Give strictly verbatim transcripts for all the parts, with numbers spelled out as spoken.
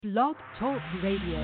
Blog Talk Radio.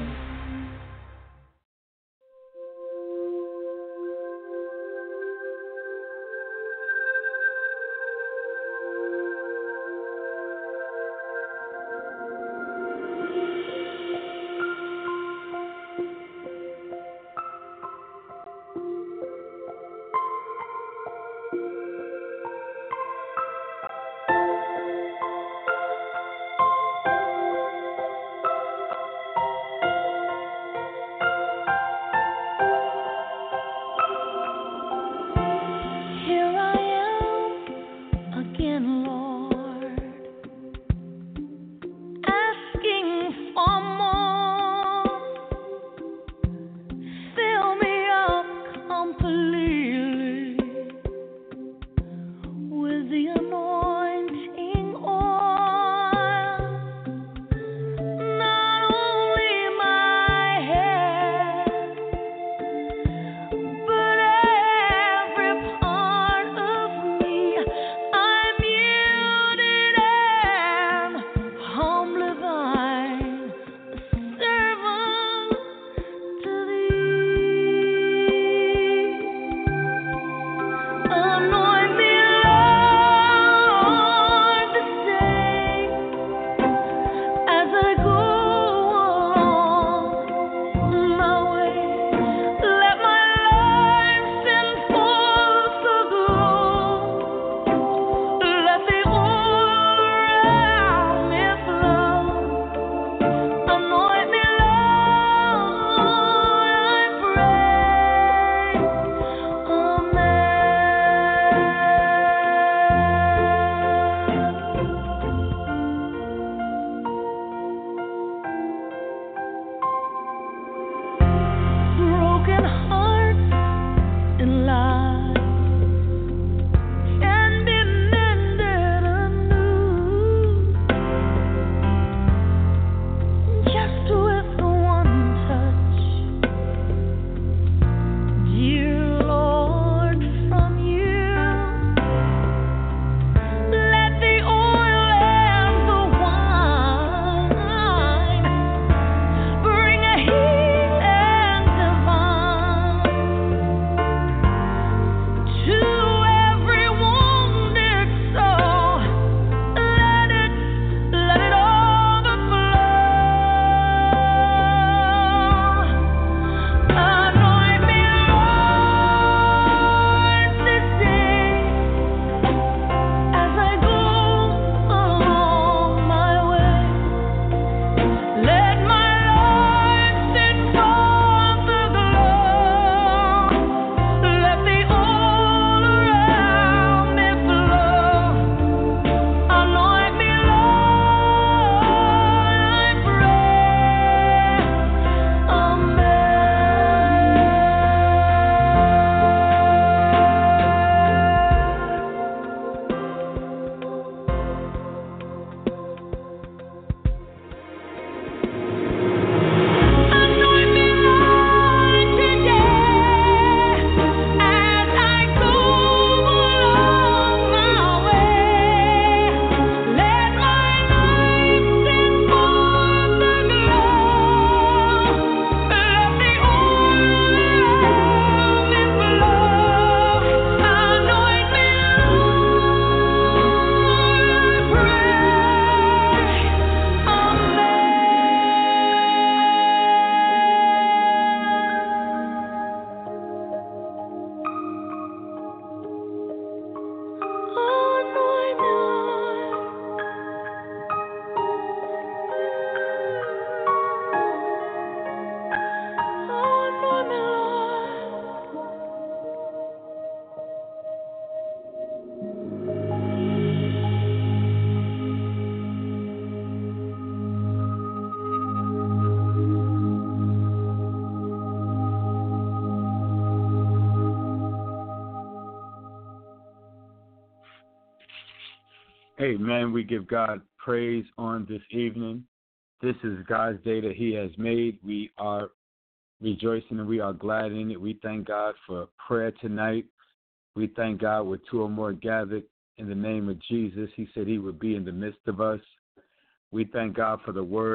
Amen. We give God praise on this evening. This is God's day that He has made. We are rejoicing and we are glad in it. We thank God for prayer tonight. We thank God with two or more gathered in the name of Jesus. He said He would be in the midst of us. We thank God for the word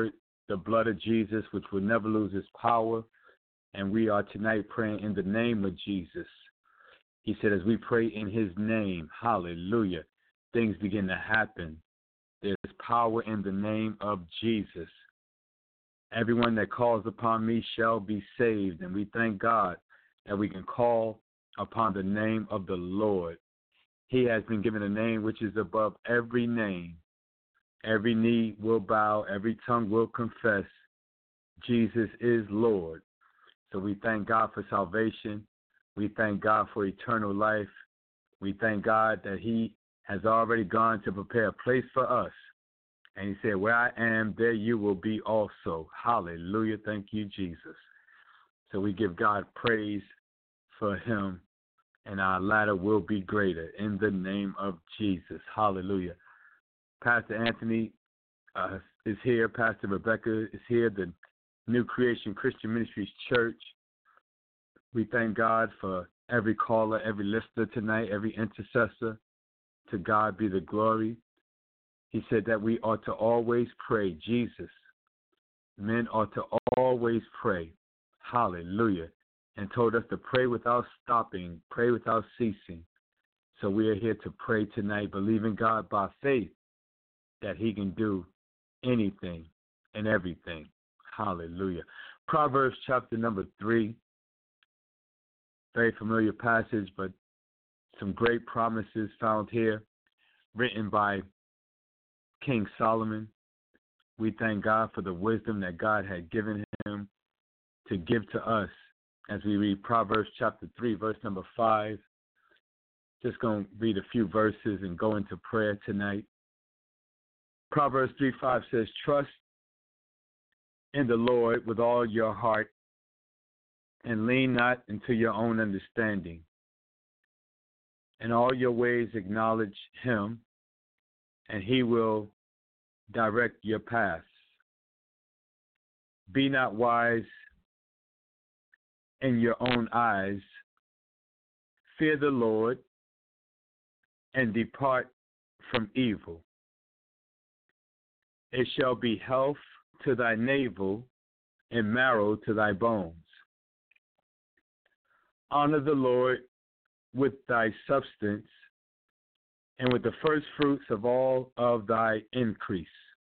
the blood of Jesus, which will never lose its power. And we are tonight praying in the name of Jesus. He said, as we pray in his name, hallelujah, things begin to happen. There's power in the name of Jesus. Everyone that calls upon me shall be saved. And we thank God that we can call upon the name of the Lord. He has been given a name which is above every name. Every knee will bow, every tongue will confess Jesus is Lord. So we thank God for salvation. We thank God for eternal life. We thank God that he has already gone to prepare a place for us. And he said, where I am, there you will be also. Hallelujah. Thank you, Jesus. So we give God praise for him, and our latter will be greater in the name of Jesus. Hallelujah. Pastor Anthony uh, is here. Pastor Rebecca is here, the New Creation Christian Ministries Church. We thank God for every caller, every listener tonight, every intercessor. To God be the glory. He said that we ought to always pray. Jesus, men ought to always pray. Hallelujah. And told us to pray without stopping, pray without ceasing. So we are here to pray tonight, believing God by faith that he can do anything and everything. Hallelujah. Proverbs chapter number three. Very familiar passage, but some great promises found here, written by King Solomon. We thank God for the wisdom that God had given him to give to us as we read Proverbs chapter three, verse number five. Just going to read a few verses and go into prayer tonight. Proverbs three five says, trust in the Lord with all your heart and lean not into your own understanding. In all your ways acknowledge him, and he will direct your paths. Be not wise in your own eyes. Fear the Lord and depart from evil. It shall be health to thy navel and marrow to thy bones. Honor the Lord with thy substance and with the first fruits of all of thy increase.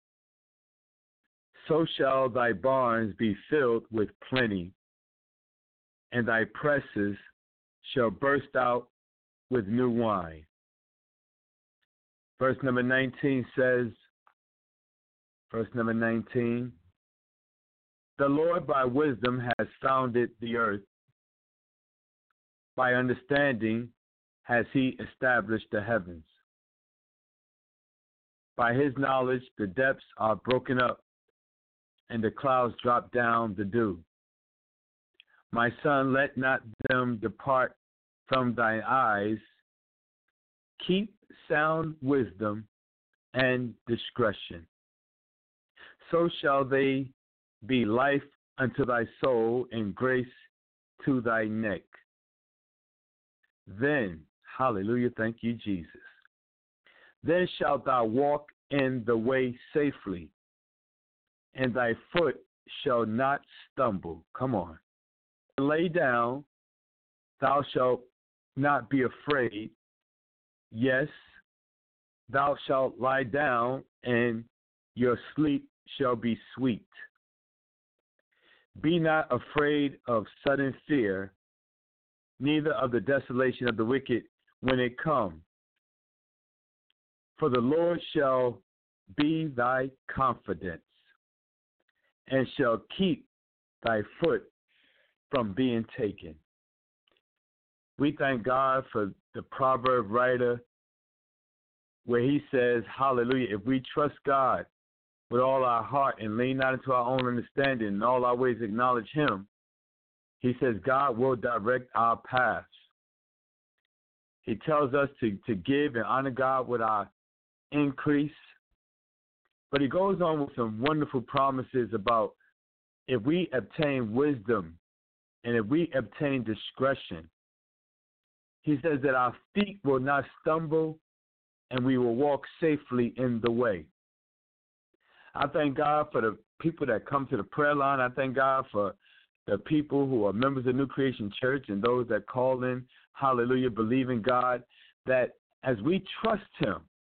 So shall thy barns be filled with plenty, and thy presses shall burst out with new wine. Verse number nineteen says, verse number nineteen, the Lord by wisdom has founded the earth. By understanding has he established the heavens. By his knowledge the depths are broken up, and the clouds drop down the dew. My son, let not them depart from thine eyes. Keep sound wisdom and discretion. So shall they be life unto thy soul and grace to thy neck. Then, hallelujah, thank you, Jesus. Then shalt thou walk in the way safely, and thy foot shall not stumble. Come on. Lay down, thou shalt not be afraid. Yes, thou shalt lie down, and your sleep shall be sweet. Be not afraid of sudden fear, neither of the desolation of the wicked when it come. For the Lord shall be thy confidence, and shall keep thy foot from being taken. We thank God for the proverb writer where he says, hallelujah, if we trust God with all our heart and lean not into our own understanding, in all our ways acknowledge him, he says God will direct our paths. He tells us to, to give and honor God with our increase. But he goes on with some wonderful promises about if we obtain wisdom and if we obtain discretion, he says that our feet will not stumble and we will walk safely in the way. I thank God for the people that come to the prayer line. I thank God for the people who are members of New Creation Church and those that call in, hallelujah, believe in God, that as we trust him,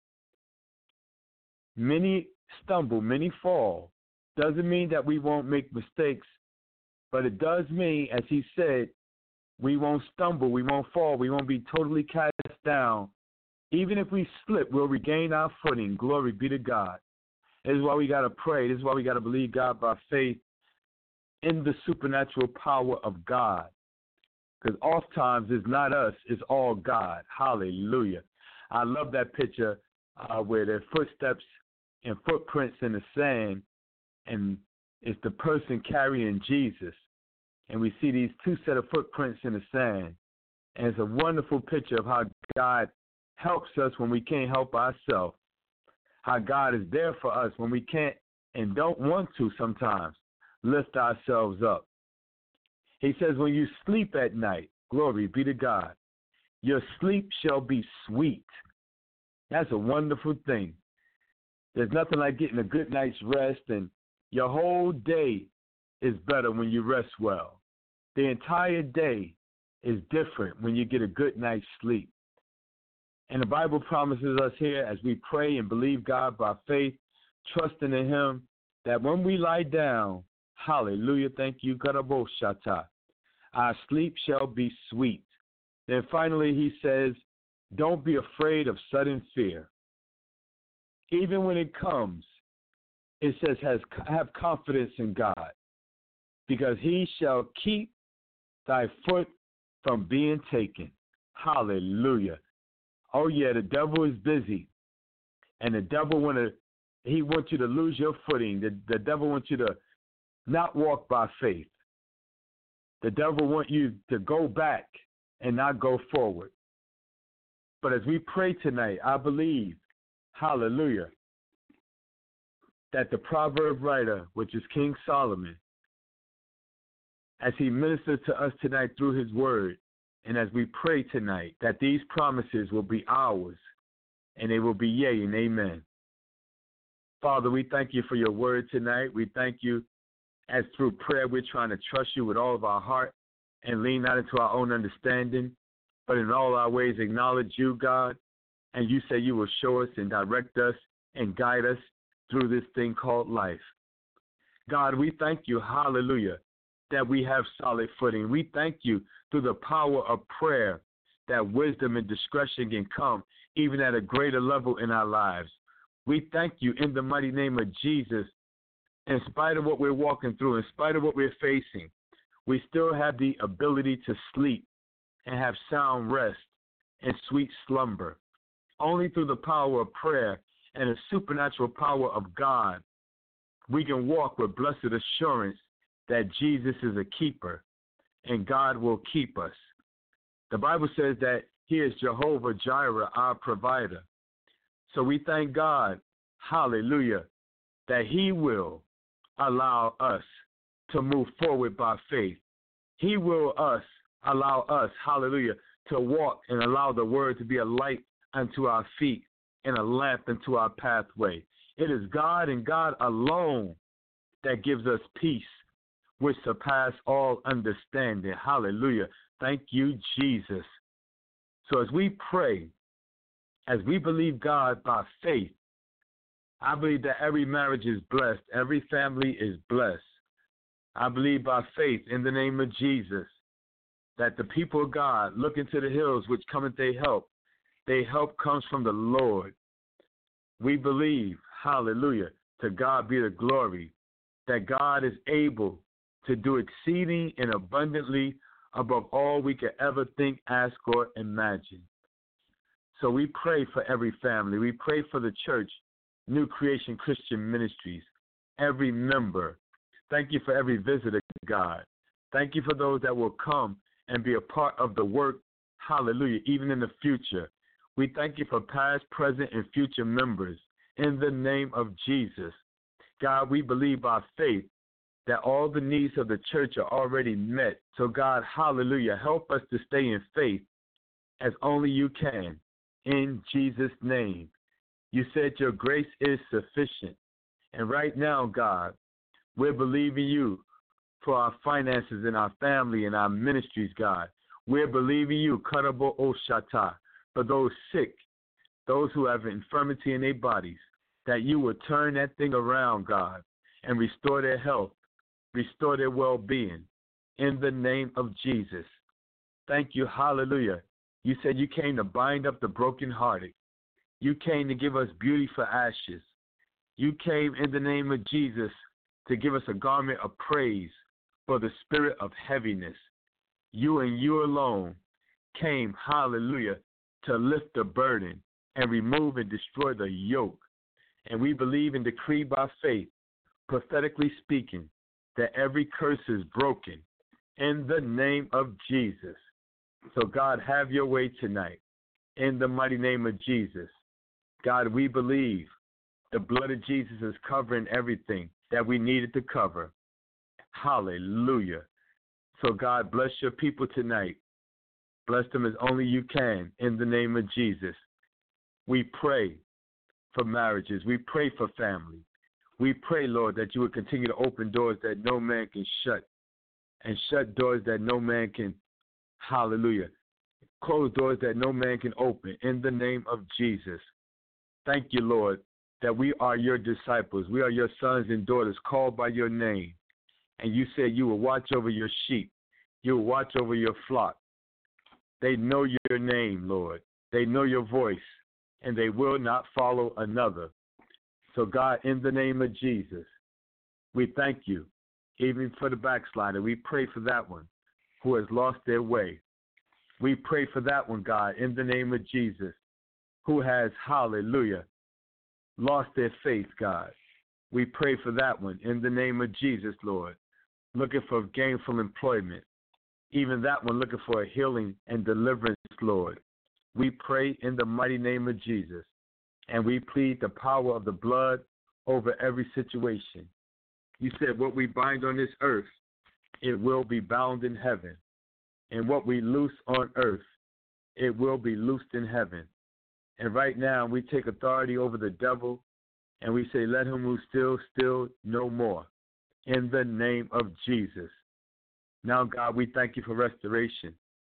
many stumble, many fall. Doesn't mean that we won't make mistakes, but it does mean, as he said, we won't stumble, we won't fall, we won't be totally cast down. Even if we slip, we'll regain our footing. Glory be to God. This is why we got to pray. This is why we got to believe God by faith in the supernatural power of God. Because oftentimes it's not us, it's all God. Hallelujah. I love that picture uh, where there are footsteps and footprints in the sand, and it's the person carrying Jesus. And we see these two set of footprints in the sand. And it's a wonderful picture of how God helps us when we can't help ourselves. How God is there for us when we can't and don't want to sometimes lift ourselves up. He says, when you sleep at night, glory be to God, your sleep shall be sweet. That's a wonderful thing. There's nothing like getting a good night's rest, and your whole day is better when you rest well. The entire day is different when you get a good night's sleep. And the Bible promises us here, as we pray and believe God by faith, trusting in him, that when we lie down, hallelujah, thank you, Karaboshata, our sleep shall be sweet. Then finally he says, don't be afraid of sudden fear. Even when it comes, it says, has, have confidence in God, because he shall keep thy foot from being taken. Hallelujah. Oh, yeah, the devil is busy, and the devil want to, he wants you to lose your footing. The, the devil wants you to not walk by faith. The devil wants you to go back and not go forward. But as we pray tonight, I believe, hallelujah, that the proverb writer, which is King Solomon, as he ministers to us tonight through his word, and as we pray tonight, that these promises will be ours, and they will be yea and amen. Father, we thank you for your word tonight. We thank you as through prayer we're trying to trust you with all of our heart and lean not into our own understanding, but in all our ways acknowledge you, God, and you say you will show us and direct us and guide us through this thing called life. God, we thank you, hallelujah, that we have solid footing. We thank you through the power of prayer that wisdom and discretion can come even at a greater level in our lives. We thank you in the mighty name of Jesus. In spite of what we're walking through, in spite of what we're facing, we still have the ability to sleep and have sound rest and sweet slumber. Only through the power of prayer and the supernatural power of God, we can walk with blessed assurance that Jesus is a keeper and God will keep us. The Bible says that he is Jehovah Jireh, our provider. So we thank God, hallelujah, that he will allow us to move forward by faith. He will us allow us, hallelujah, to walk and allow the word to be a light unto our feet and a lamp unto our pathway. It is God and God alone that gives us peace, which surpass all understanding. Hallelujah. Thank you, Jesus. So as we pray, as we believe God by faith, I believe that every marriage is blessed. Every family is blessed. I believe by faith in the name of Jesus that the people of God look into the hills which cometh their help. Their help comes from the Lord. We believe, hallelujah, to God be the glory, that God is able to do exceeding and abundantly above all we could ever think, ask, or imagine. So we pray for every family. We pray for the church, New Creation Christian Ministries, every member. Thank you for every visitor, God. Thank you for those that will come and be a part of the work, hallelujah, even in the future. We thank you for past, present, and future members in the name of Jesus. God, we believe by faith that all the needs of the church are already met. So, God, hallelujah, help us to stay in faith as only you can. In Jesus' name. You said your grace is sufficient. And right now, God, We're believing you for our finances and our family and our ministries, God. We're believing you, Karabo Oshata, for those sick, those who have infirmity in their bodies, that you will turn that thing around, God, and restore their health, restore their well-being, in the name of Jesus. Thank you, hallelujah. You said you came to bind up the brokenhearted. You came to give us beauty for ashes. You came in the name of Jesus to give us a garment of praise for the spirit of heaviness. You and you alone came, hallelujah, to lift the burden and remove and destroy the yoke. And we believe and decree by faith, prophetically speaking, that every curse is broken in the name of Jesus. So, God, have your way tonight in the mighty name of Jesus. God, we believe the blood of Jesus is covering everything that we needed to cover. Hallelujah. So, God, bless your people tonight. Bless them as only you can in the name of Jesus. We pray for marriages. We pray for family. We pray, Lord, that you would continue to open doors that no man can shut and shut doors that no man can, hallelujah, close doors that no man can open in the name of Jesus. Thank you, Lord, that we are your disciples. We are your sons and daughters called by your name. And you said you will watch over your sheep. You will watch over your flock. They know your name, Lord. They know your voice, and they will not follow another. So, God, in the name of Jesus, we thank you, even for the backslider. We pray for that one who has lost their way. We pray for that one, God, in the name of Jesus, who has, hallelujah, lost their faith, God. We pray for that one in the name of Jesus, Lord, looking for gainful employment. Even that one looking for a healing and deliverance, Lord. We pray in the mighty name of Jesus, and we plead the power of the blood over every situation. You said what we bind on this earth, it will be bound in heaven. And what we loose on earth, it will be loosed in heaven. And right now, we take authority over the devil, and we say, let him who still, still no more, in the name of Jesus. Now, God, we thank you for restoration.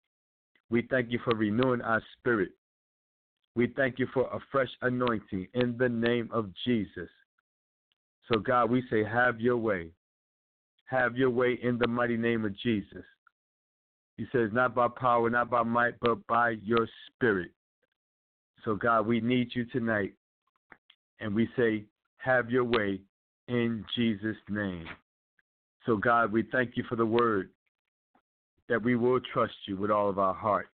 We thank you for renewing our spirit. We thank you for a fresh anointing in the name of Jesus. So, God, we say, have your way. Have your way in the mighty name of Jesus. He says, not by power, not by might, but by your spirit. So, God, we need you tonight. And we say, have your way in Jesus' name. So, God, we thank you for the word that we will trust you with all of our heart.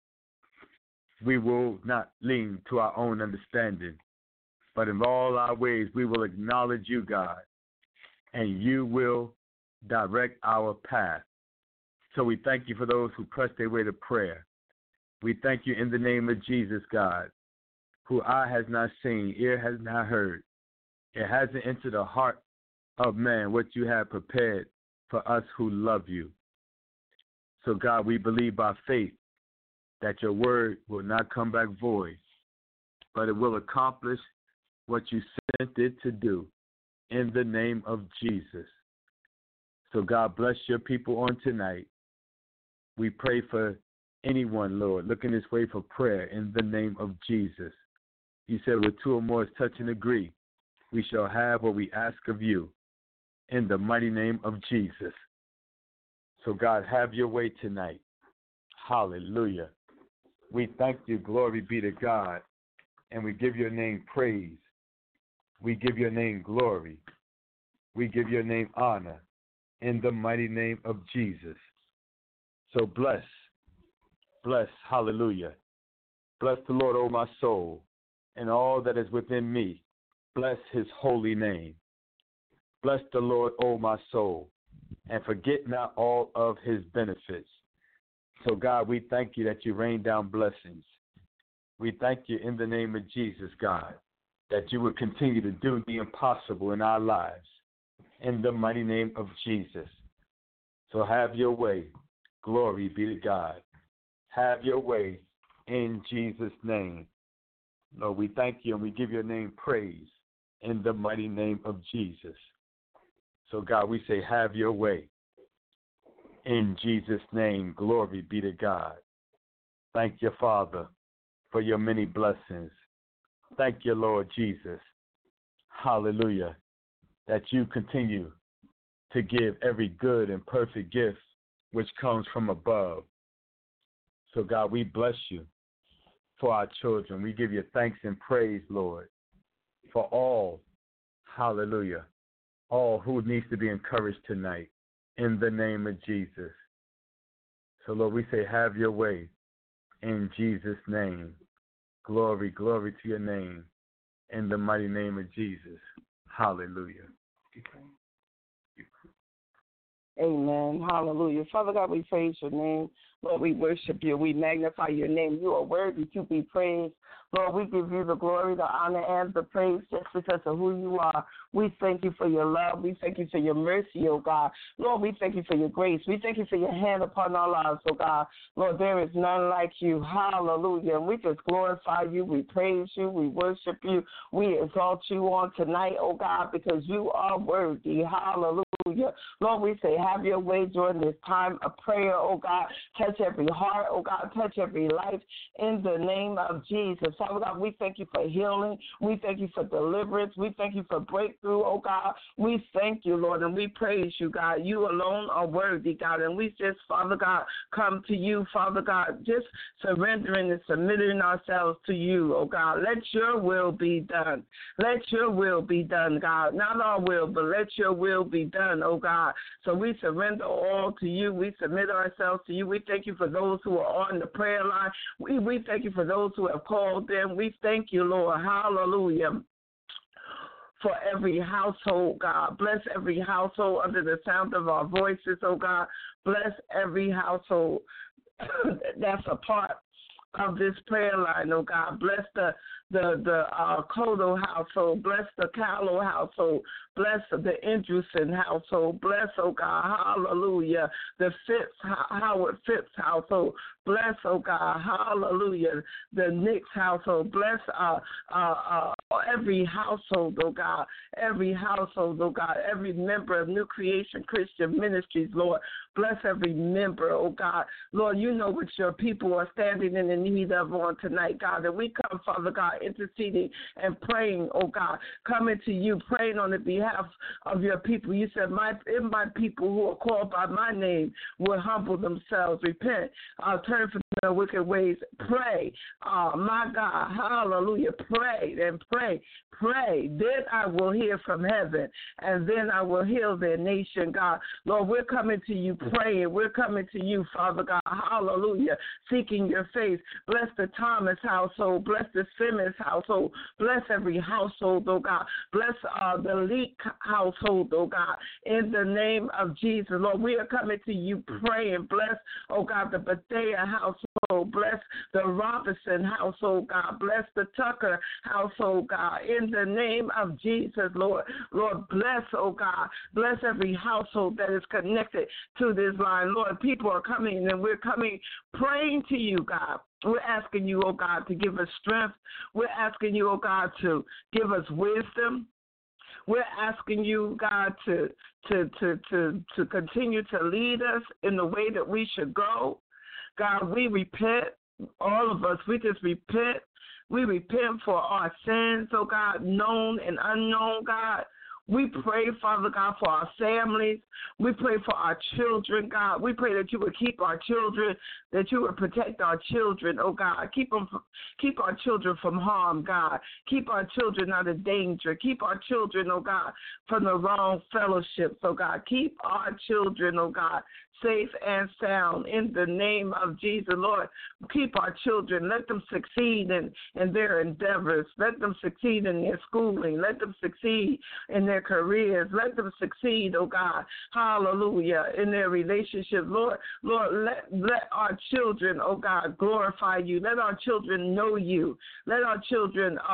We will not lean to our own understanding, but in all our ways we will acknowledge you, God, and you will direct our path. So we thank you for those who press their way to prayer. We thank you in the name of Jesus, God, who eye has not seen, ear has not heard. It hasn't entered the heart of man what you have prepared for us who love you. So, God, we believe by faith that your word will not come back void, but it will accomplish what you sent it to do in the name of Jesus. So, God, bless your people on tonight. We pray for anyone, Lord, looking this way for prayer in the name of Jesus. You said, with two or more is touch and agree, we shall have what we ask of you in the mighty name of Jesus. So, God, have your way tonight. Hallelujah. We thank you, glory be to God, and we give your name praise. We give your name glory. We give your name honor in the mighty name of Jesus. So bless, bless, hallelujah. Bless the Lord, O my soul, and all that is within me. Bless his holy name. Bless the Lord, O my soul, and forget not all of his benefits. So, God, we thank you that you rain down blessings. We thank you in the name of Jesus, God, that you would continue to do the impossible in our lives in the mighty name of Jesus. So have your way. Glory be to God. Have your way in Jesus' name. Lord, we thank you and we give your name praise in the mighty name of Jesus. So, God, we say, have your way. In Jesus' name, glory be to God. Thank you, Father, for your many blessings. Thank you, Lord Jesus. Hallelujah. That you continue to give every good and perfect gift which comes from above. So, God, we bless you for our children. We give you thanks and praise, Lord, for all, hallelujah, all who needs to be encouraged tonight in the name of Jesus. So, Lord, we say, have your way in Jesus' name. Glory, glory to your name in the mighty name of Jesus. Hallelujah. Amen. Hallelujah. Father God, we praise your name. Lord, we worship you. We magnify your name. You are worthy to be praised. Lord, we give you the glory, the honor, and the praise just because of who you are. We thank you for your love. We thank you for your mercy, oh God. Lord, we thank you for your grace. We thank you for your hand upon our lives, oh God. Lord, there is none like you. Hallelujah. And we just glorify you. We praise you. We worship you. We exalt you on tonight, oh God, because you are worthy. Hallelujah. Lord, we say, have your way during this time of prayer, oh God. Touch every heart, oh God. Touch every life in the name of Jesus. Father God, we thank you for healing. We thank you for deliverance. We thank you for breakthrough, oh God. We thank you, Lord, and we praise you, God. You alone are worthy, God. And we just, Father God, come to you, Father God, just surrendering and submitting ourselves to you, oh God. Let your will be done. Let your will be done, God. Not our will, but let your will be done, oh God. So we surrender all to you. We submit ourselves to you. We thank you for those who are on the prayer line. We, we thank you for those who have called them. We thank you, Lord. Hallelujah. For every household, God. Bless every household under the sound of our voices, oh God. Bless every household that's a part of this prayer line, oh God. Bless the the the uh, Kodo household. Bless the Callow household. Bless the Andrewson household. Bless, oh God, hallelujah, the Phipps, Howard Phipps household. Bless, oh God, hallelujah, the Nix household. Bless uh, uh, uh, every household, oh God, every household, oh God, every member of New Creation Christian Ministries, Lord. Bless every member, oh God. Lord, you know what your people are standing in the need of on tonight, God. And we come, Father God, interceding and praying, oh God, coming to you, praying on the behalf of your people. You said, my, if my people who are called by my name will humble themselves, repent, uh, turn from their wicked ways, pray. Uh, my God, hallelujah, pray and pray, pray. Then I will hear from heaven, and then I will heal their nation, God. Lord, we're coming to you praying. We're coming to you, Father God, hallelujah, seeking your face. Bless the Thomas household. Bless the Simmons household. Bless every household, oh God. Bless uh, the Leak household, oh God. In the name of Jesus, Lord, we are coming to you praying. Bless, oh God, the Bethea household. Bless the Robinson household, God. Bless the Tucker household, God. In the name of Jesus, Lord. Lord, bless, oh God. Bless every household that is connected to this line. Lord, people are coming and we're coming praying to you, God. We're asking you, oh God, to give us strength. We're asking you, oh God, to give us wisdom. We're asking you, God, to to to to to continue to lead us in the way that we should go. God, we repent, all of us, we just repent. We repent for our sins, oh God, known and unknown, God. We pray, Father God, for our families. We pray for our children, God. We pray that you would keep our children, that you would protect our children, oh God. Keep them, keep our children from harm, God. Keep our children out of danger. Keep our children, oh God, from the wrong fellowships, oh God. Keep our children, oh God, safe and sound in the name of Jesus, Lord. Keep our children. Let them succeed in, in their endeavors. Let them succeed in their schooling. Let them succeed in their careers. Let them succeed, oh God, hallelujah, in their relationships. Lord, Lord, let, let our children, oh God, glorify you. Let our children know you. Let our children uh,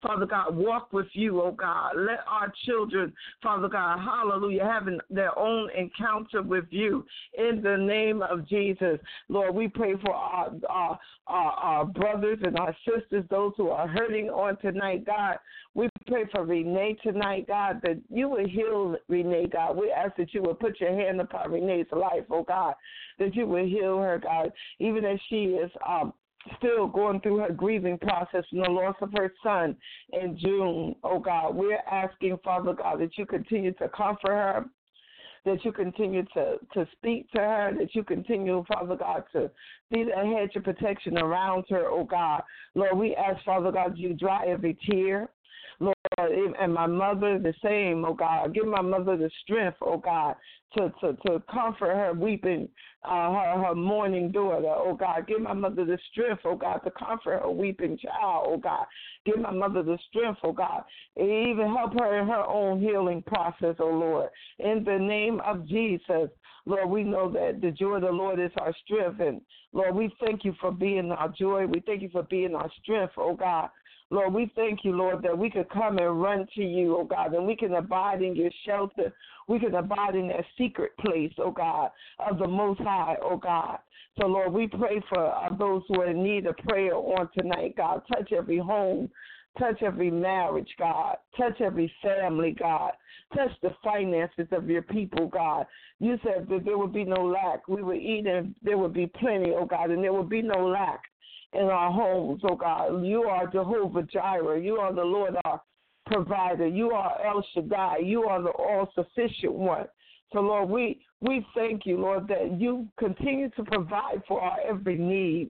Father God, walk with you, oh God. Let our children, Father God, hallelujah, having their own encounter with you in the name of Jesus. Lord, we pray for our, our, our, our brothers and our sisters, those who are hurting on tonight, God. We pray for Renee tonight, God, that you would heal Renee, God. We ask that you would put your hand upon Renee's life, oh God, that you would heal her, God, even as she is um, still going through her grieving process from the loss of her son in June, oh God. We're asking, Father God, that you continue to comfort her, that you continue to, to speak to her, that you continue, Father God, to be the hedge of protection around her, oh God. Lord, we ask, Father God, you dry every tear. Lord, and my mother the same, oh God. Give my mother the strength, oh God, to, to, to comfort her weeping, uh, her, her mourning daughter, oh God. Give my mother the strength, oh God, to comfort her weeping child, oh God. Give my mother the strength, oh God. And even help her in her own healing process, oh Lord. In the name of Jesus, Lord, we know that the joy of the Lord is our strength. And Lord, we thank you for being our joy. We thank you for being our strength, oh God. Lord, we thank you, Lord, that we could come and run to you, oh God, and we can abide in your shelter. We can abide in that secret place, oh God, of the Most High, oh God. So, Lord, we pray for uh, those who are in need of prayer on tonight, God. Touch every home. Touch every marriage, God. Touch every family, God. Touch the finances of your people, God. You said that there would be no lack. We would eat and there would be plenty, oh God, and there would be no lack in our homes, oh God. You are Jehovah Jireh. You are the Lord our provider. You are El Shaddai. You are the all-sufficient one. So, Lord, we, we thank you, Lord, that you continue to provide for our every need.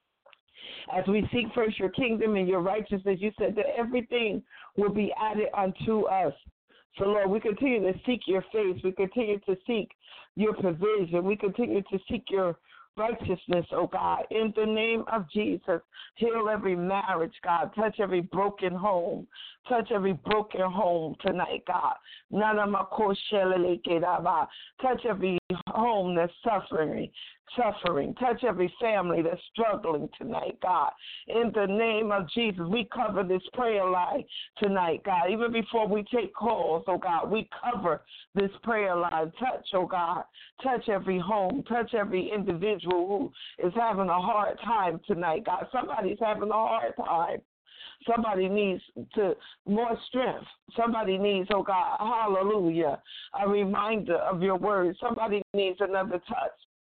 As we seek first your kingdom and your righteousness, you said that everything will be added unto us. So, Lord, we continue to seek your face. We continue to seek your provision. We continue to seek your righteousness, oh God, in the name of Jesus. Heal every marriage, God. Touch every broken home. Touch every broken home tonight, God. Touch every home that's suffering, suffering. Touch every family that's struggling tonight, God. In the name of Jesus, we cover this prayer line tonight, God. Even before we take calls, oh God, we cover this prayer line. Touch, oh God. Touch every home. Touch every individual who is having a hard time tonight, God. Somebody's having a hard time. Somebody needs to more strength. Somebody needs, oh God, hallelujah, a reminder of your word. Somebody needs another touch.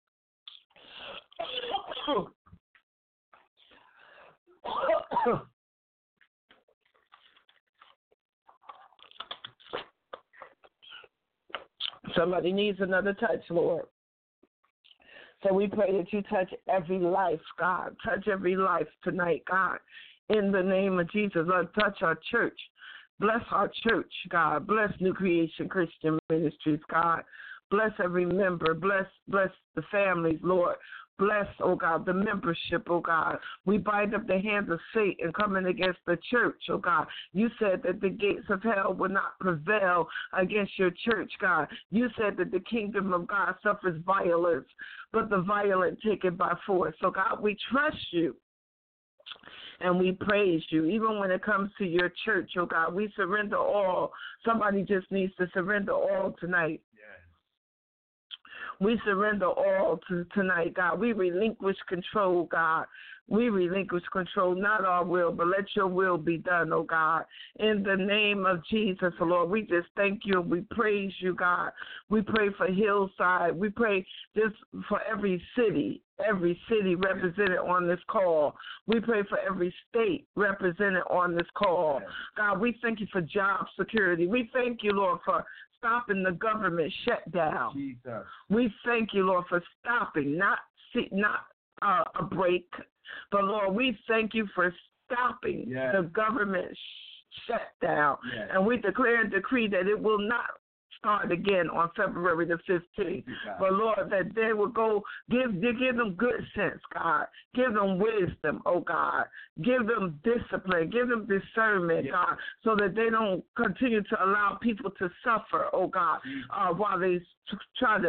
Somebody needs another touch, Lord. So we pray that you touch every life, God. Touch every life tonight, God. In the name of Jesus, Lord, touch our church. Bless our church, God. Bless New Creation Christian Ministries, God. Bless every member. Bless, bless the families, Lord. Bless, oh God, the membership, oh God. We bind up the hands of Satan coming against the church, oh God. You said that the gates of hell will not prevail against your church, God. You said that the kingdom of God suffers violence, but the violent take it by force. So, God, we trust you. And we praise you. Even when it comes to your church, oh God, we surrender all. Somebody just needs to surrender all tonight. Yes. We surrender all to tonight, God. We relinquish control, God. We relinquish control, not our will, but let your will be done, oh God. In the name of Jesus, Lord, we just thank you and we praise you, God. We pray for Hillside. We pray just for every city, every city represented on this call. We pray for every state represented on this call. God, we thank you for job security. We thank you, Lord, for stopping the government shutdown. Jesus. We thank you, Lord, for stopping, not not uh, a break, but Lord, we thank you for stopping yes. the government sh- shutdown, yes. and we declare and decree that it will not start again on February the fifteenth. But Lord, that they will go, give, give them good sense, God. Give them wisdom, oh God. Give them discipline. Give them discernment, yes. God, so that they don't continue to allow people to suffer, oh God, uh, while they try to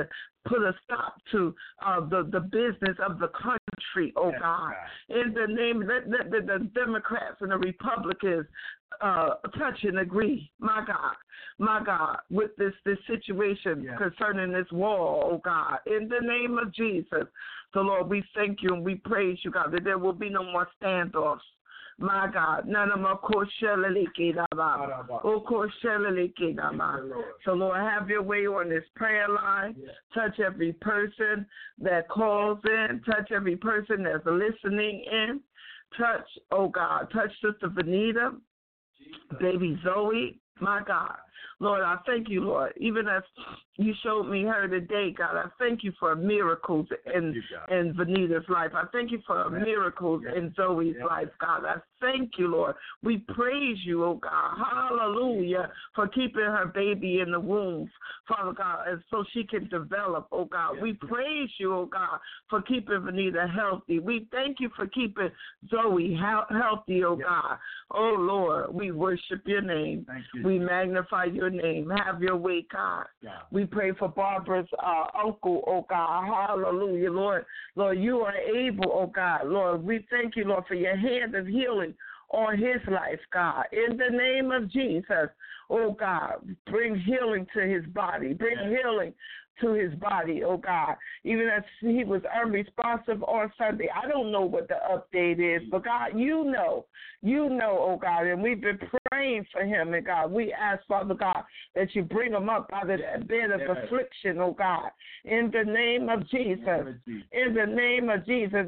put a stop to uh, the, the business of the country, oh yes, God. God. In the name, let, let, let the Democrats and the Republicans uh, touch and agree, my God, my God, with this, this situation yes. concerning this war, oh God. In the name of Jesus. So, Lord, we thank you and we praise you, God, that there will be no more standoffs. My God, none of them. So, Lord, have your way on this prayer line. Touch every person that calls in. Touch every person that's listening in. Touch, oh God, touch Sister Vanita, baby Zoe, my God. Lord, I thank you, Lord. Even as you showed me her today, God, I thank you for miracles in, in Vanita's life. I thank you for yes. miracles yes. in Zoe's yes. life, God. I thank you, Lord. We praise you, oh God. Hallelujah, for keeping her baby in the womb, Father God, and so she can develop, oh God. Yes. We praise you, oh God, for keeping Vanita healthy. We thank you for keeping Zoe healthy, oh yes. God. Oh, Lord, we worship your name. Thank you. We magnify your name. Have your way, God. Yeah. We pray for Barbara's uh, uncle, oh God. Hallelujah, Lord. Lord, you are able, oh God. Lord, we thank you, Lord, for your hand of healing on his life, God. In the name of Jesus, oh God, bring healing to his body. Bring yeah. healing to his body, oh God. Even as he was unresponsive on Sunday. I don't know what the update is, but God, you know. You know, oh God, and we've been praying for him, and God, we ask, Father God, that you bring him up out of that bed of yes. affliction, oh God, in the name of Jesus. In the name of Jesus.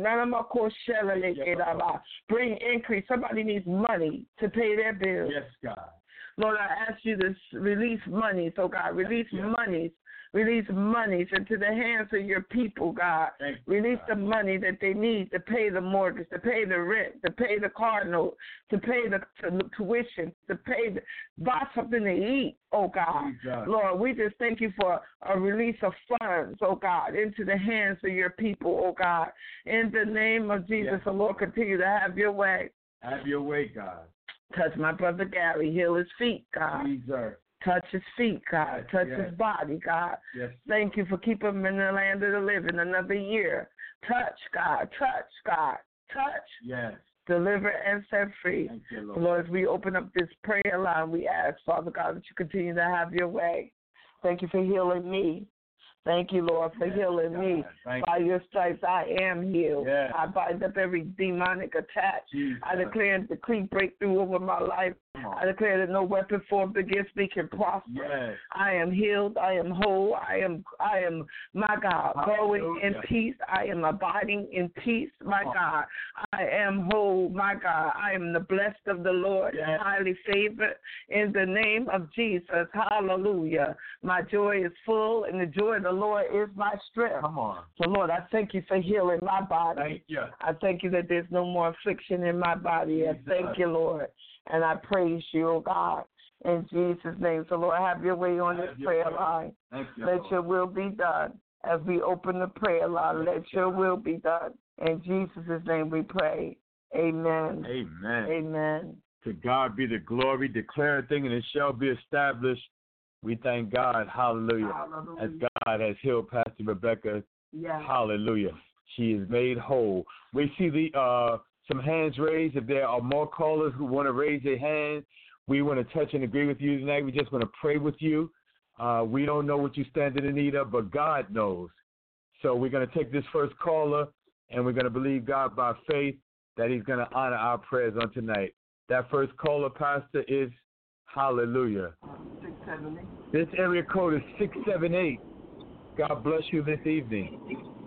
Bring increase. Somebody needs money to pay their bills. Yes, God. Lord, I ask you to release monies, oh God, release yes. monies. Release monies into the hands of your people, God. Thank Release you, God. The money that they need to pay the mortgage, to pay the rent, to pay the car note, to pay the, the tuition, to pay the, buy something to eat, oh God. Lord, we just thank you for a release of funds, oh God, into the hands of your people, oh God. In the name of Jesus, yes. the Lord, continue to have your way. Have your way, God. Touch my brother Gary, heal his feet, God. Jesus. Touch his feet, God. Touch yes. his body, God. Yes. Thank you for keeping him in the land of the living another year. Touch, God. Touch, God. Touch. Yes. Deliver and set free. Thank you, Lord. Lord, as we open up this prayer line, we ask, Father God, that you continue to have your way. Thank you for healing me. Thank you, Lord, for yes, healing God. me. Thank By you. your stripes, I am healed. Yes. I bind up every demonic attack. Jesus. I declare and decree breakthrough over my life. I declare that no weapon formed against me can prosper. Yes. I am healed. I am whole. I am, I am, my God, going in peace. I am abiding in peace, my God. I am whole, my God. I am the blessed of the Lord, yes. highly favored in the name of Jesus. Hallelujah. My joy is full, and the joy of the Lord is my strength. Come on. So, Lord, I thank you for healing my body. Thank you. I thank you that there's no more affliction in my body. Jesus. I thank you, Lord. And I praise you, oh God, in Jesus' name. So, Lord, have your way on this prayer line. Thank you, Let Lord. your will be done. As we open the prayer line, let your will be done. In Jesus' name we pray. Amen. Amen. Amen. To God be the glory. Declare a thing and it shall be established. We thank God. Hallelujah. Hallelujah. As God has healed Pastor Rebecca. Yes. Hallelujah. She is made whole. We see the uh, some hands raised. If there are more callers who want to raise their hands, we want to touch and agree with you tonight. We just want to pray with you. Uh, we don't know what you stand in need of, but God knows. So we're going to take this first caller, and we're going to believe God by faith that he's going to honor our prayers on tonight. That first caller, Pastor, is hallelujah. six seven eight. This area code is six seven eight. God bless you this evening.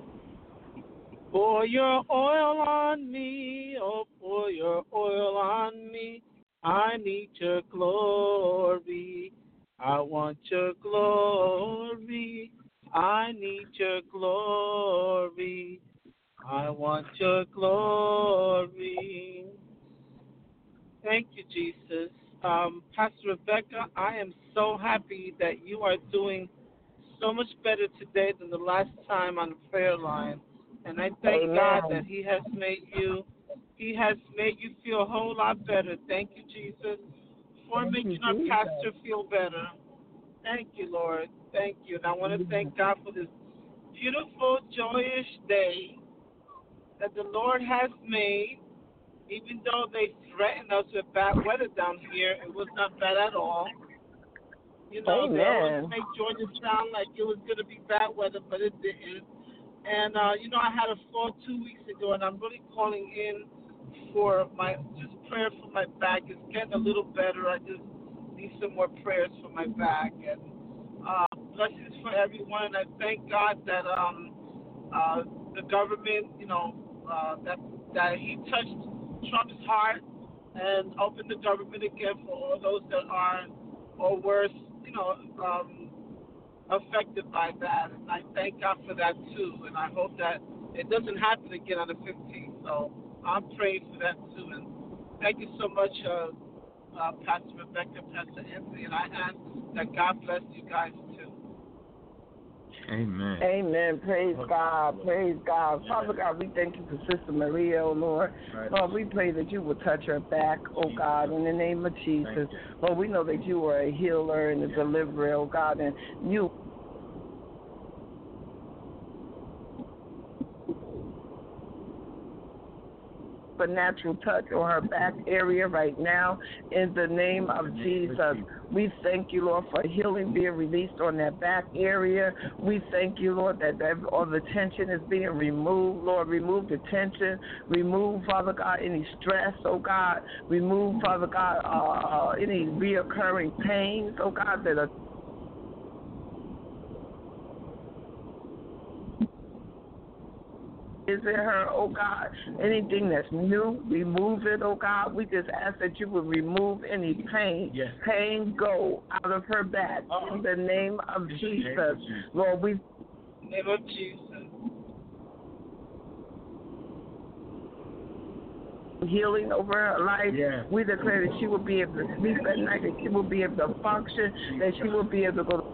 Pour your oil on me, oh, pour your oil on me. I need your glory. I want your glory. I need your glory. I want your glory. Thank you, Jesus. Um, Pastor Rebecca, I am so happy that you are doing so much better today than the last time on the prayer line. And I thank Amen. God that he has made you, he has made you feel a whole lot better. Thank you, Jesus, for thank making you, our Jesus. pastor feel better. Thank you, Lord. Thank you. And I want to thank God for this beautiful, joyous day that the Lord has made. Even though they threatened us with bad weather down here, it was not bad at all. You know, Amen. they always make Georgia sound like it was going to be bad weather, but it didn't. And, uh, you know, I had a fall two weeks ago, and I'm really calling in for my, just prayer for my back. It's getting a little better. I just need some more prayers for my back. And uh, blessings for everyone. And I thank God that um, uh, the government, you know, uh, that, that he touched Trump's heart and opened the government again for all those that are or worse, you know, um, affected by that. And I thank God for that too. And I hope that it doesn't happen again on the fifteenth. So I'm praying for that too. And thank you so much, uh, uh, Pastor Rebecca, Pastor Anthony. And I ask that God bless you guys too. Amen. Amen. Praise God. Praise God. Father God, we thank you for Sister Maria, oh Lord. Right. Lord, we pray that you will touch her back, oh God, in the name of Jesus. Lord, we know that you are a healer and a deliverer, oh God, and you supernatural touch on her back area right now in the name of Jesus. We thank you, Lord, for healing being released on that back area. We thank you, Lord, that, that all the tension is being removed. Lord, remove the tension. Remove, Father God, any stress, oh God. Remove, Father God, uh, uh, any reoccurring pains, oh God, that are is in her, oh God. Anything that's new, remove it, oh God. We just ask that you would remove any pain. Yes. Pain go out of her back oh. in the name of Jesus. Name of Jesus. Lord, we in the name of Jesus. Healing over her life. Yes. We declare that she will be able to sleep at night, that she will be able to function, that she will be able to go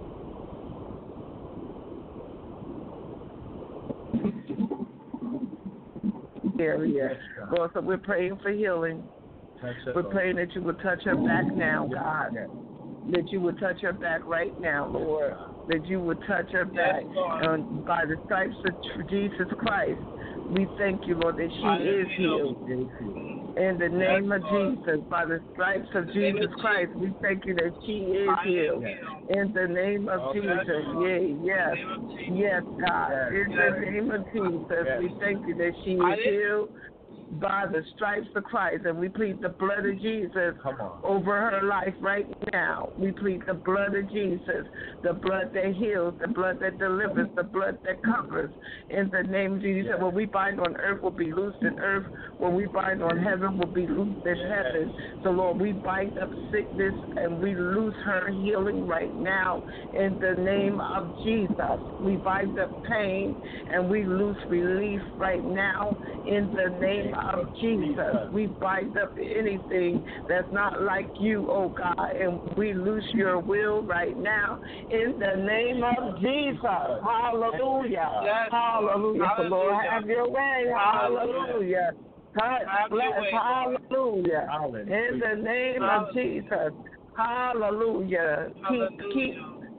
area. Lord, so we're praying for healing. We're praying that you will touch her back now, God. That you would touch her back right now, Lord. That you would touch her back. And by the stripes of Jesus Christ, we thank you, Lord, that she is healed. In the name of Jesus, by the stripes of Jesus Christ, we thank you that she is healed. In the name of Jesus, yeah, yes, yes, God. In the name of Jesus, we thank you that she is healed by the stripes of Christ, and we plead the blood of Jesus over her life right now. We plead the blood of Jesus, the blood that heals, the blood that delivers, the blood that covers. In the name of Jesus, what we bind on earth will be loosed in earth. What we bind on heaven will be loosed in heaven. So, Lord, we bind up sickness and we loose her healing right now. In the name of Jesus, we bind up pain and we loose relief right now. In the name of Jesus, we bind up anything that's not like you, oh God, and we loose your will right now in the name of Jesus. Hallelujah. Yes. Hallelujah. So Lord, have your way. Hallelujah. God bless. Hallelujah. In the name of Jesus. Hallelujah. Keep, keep.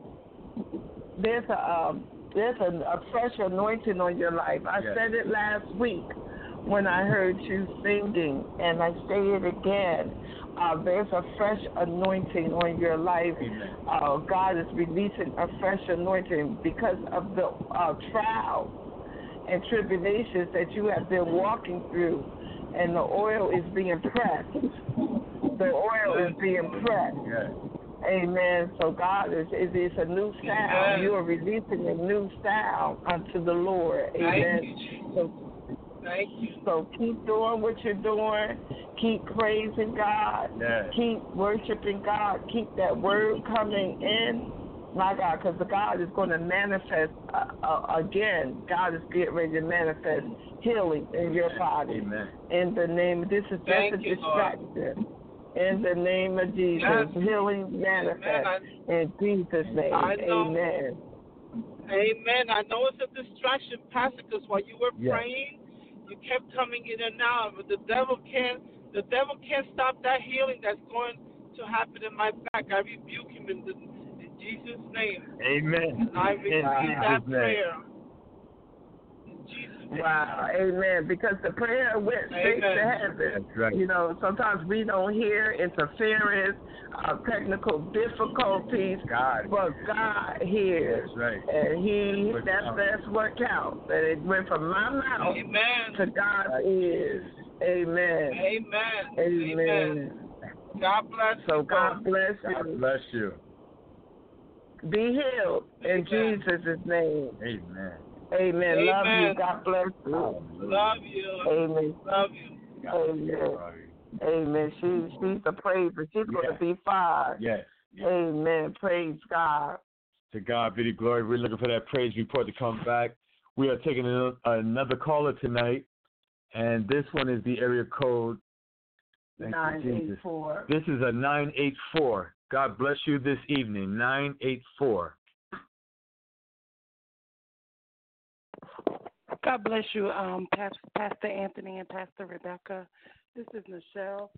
There's a um, there's a, a fresh anointing on your life. I yes. said it last week when I heard you singing, and I say it again. Uh, there's a fresh anointing on your life. Uh, God is releasing a fresh anointing because of the uh, trials and tribulations that you have been walking through, and the oil is being pressed. The oil is being pressed. Yes. Amen. So God is, is, is a new sound. You are releasing a new sound unto the Lord. Amen. So, Thank you. So keep doing what you're doing. Keep praising God. Yes. Keep worshiping God. Keep that word coming in. My God, because the God is going to manifest uh, uh, again. God is getting ready to manifest healing in your body. Amen. In the name of, this is just Thank a you, distraction. Lord. In the name of Jesus, yes. healing manifest. Amen. In Jesus' name, amen. Amen. I know it's a distraction, Pastor, because while you were yes. praying, you kept coming in and out, but the devil can't. The devil can't stop that healing that's going to happen in my back. I rebuke him in, the, in Jesus' name. Amen. And I repeat that name. prayer. Wow, amen. Because the prayer went straight Amen. to heaven. That's right. You know, sometimes we don't hear interference, uh, technical difficulties, God. but God hears. That's right. And He, What that's, counts. that's what counts. And it went from my mouth Amen. to God's ears. Amen. Amen. Amen. God bless So you. God bless God you. bless you. Be healed in Amen. Jesus' name. Amen. Amen. Love Amen. you. God bless you. Love you. Amen. Love you. Amen. Amen. She she's a praiser. She's going Yeah. to be five. Yes. Amen. Praise God. To God be the glory. We're looking for that praise report to come back. We are taking a, another caller tonight, and this one is the area code. Thank you, Nine eight Jesus. four. This is a nine eight four. God bless you this evening. nine eight four. God bless you, um, Pastor, Pastor Anthony and Pastor Rebecca. This is Michelle.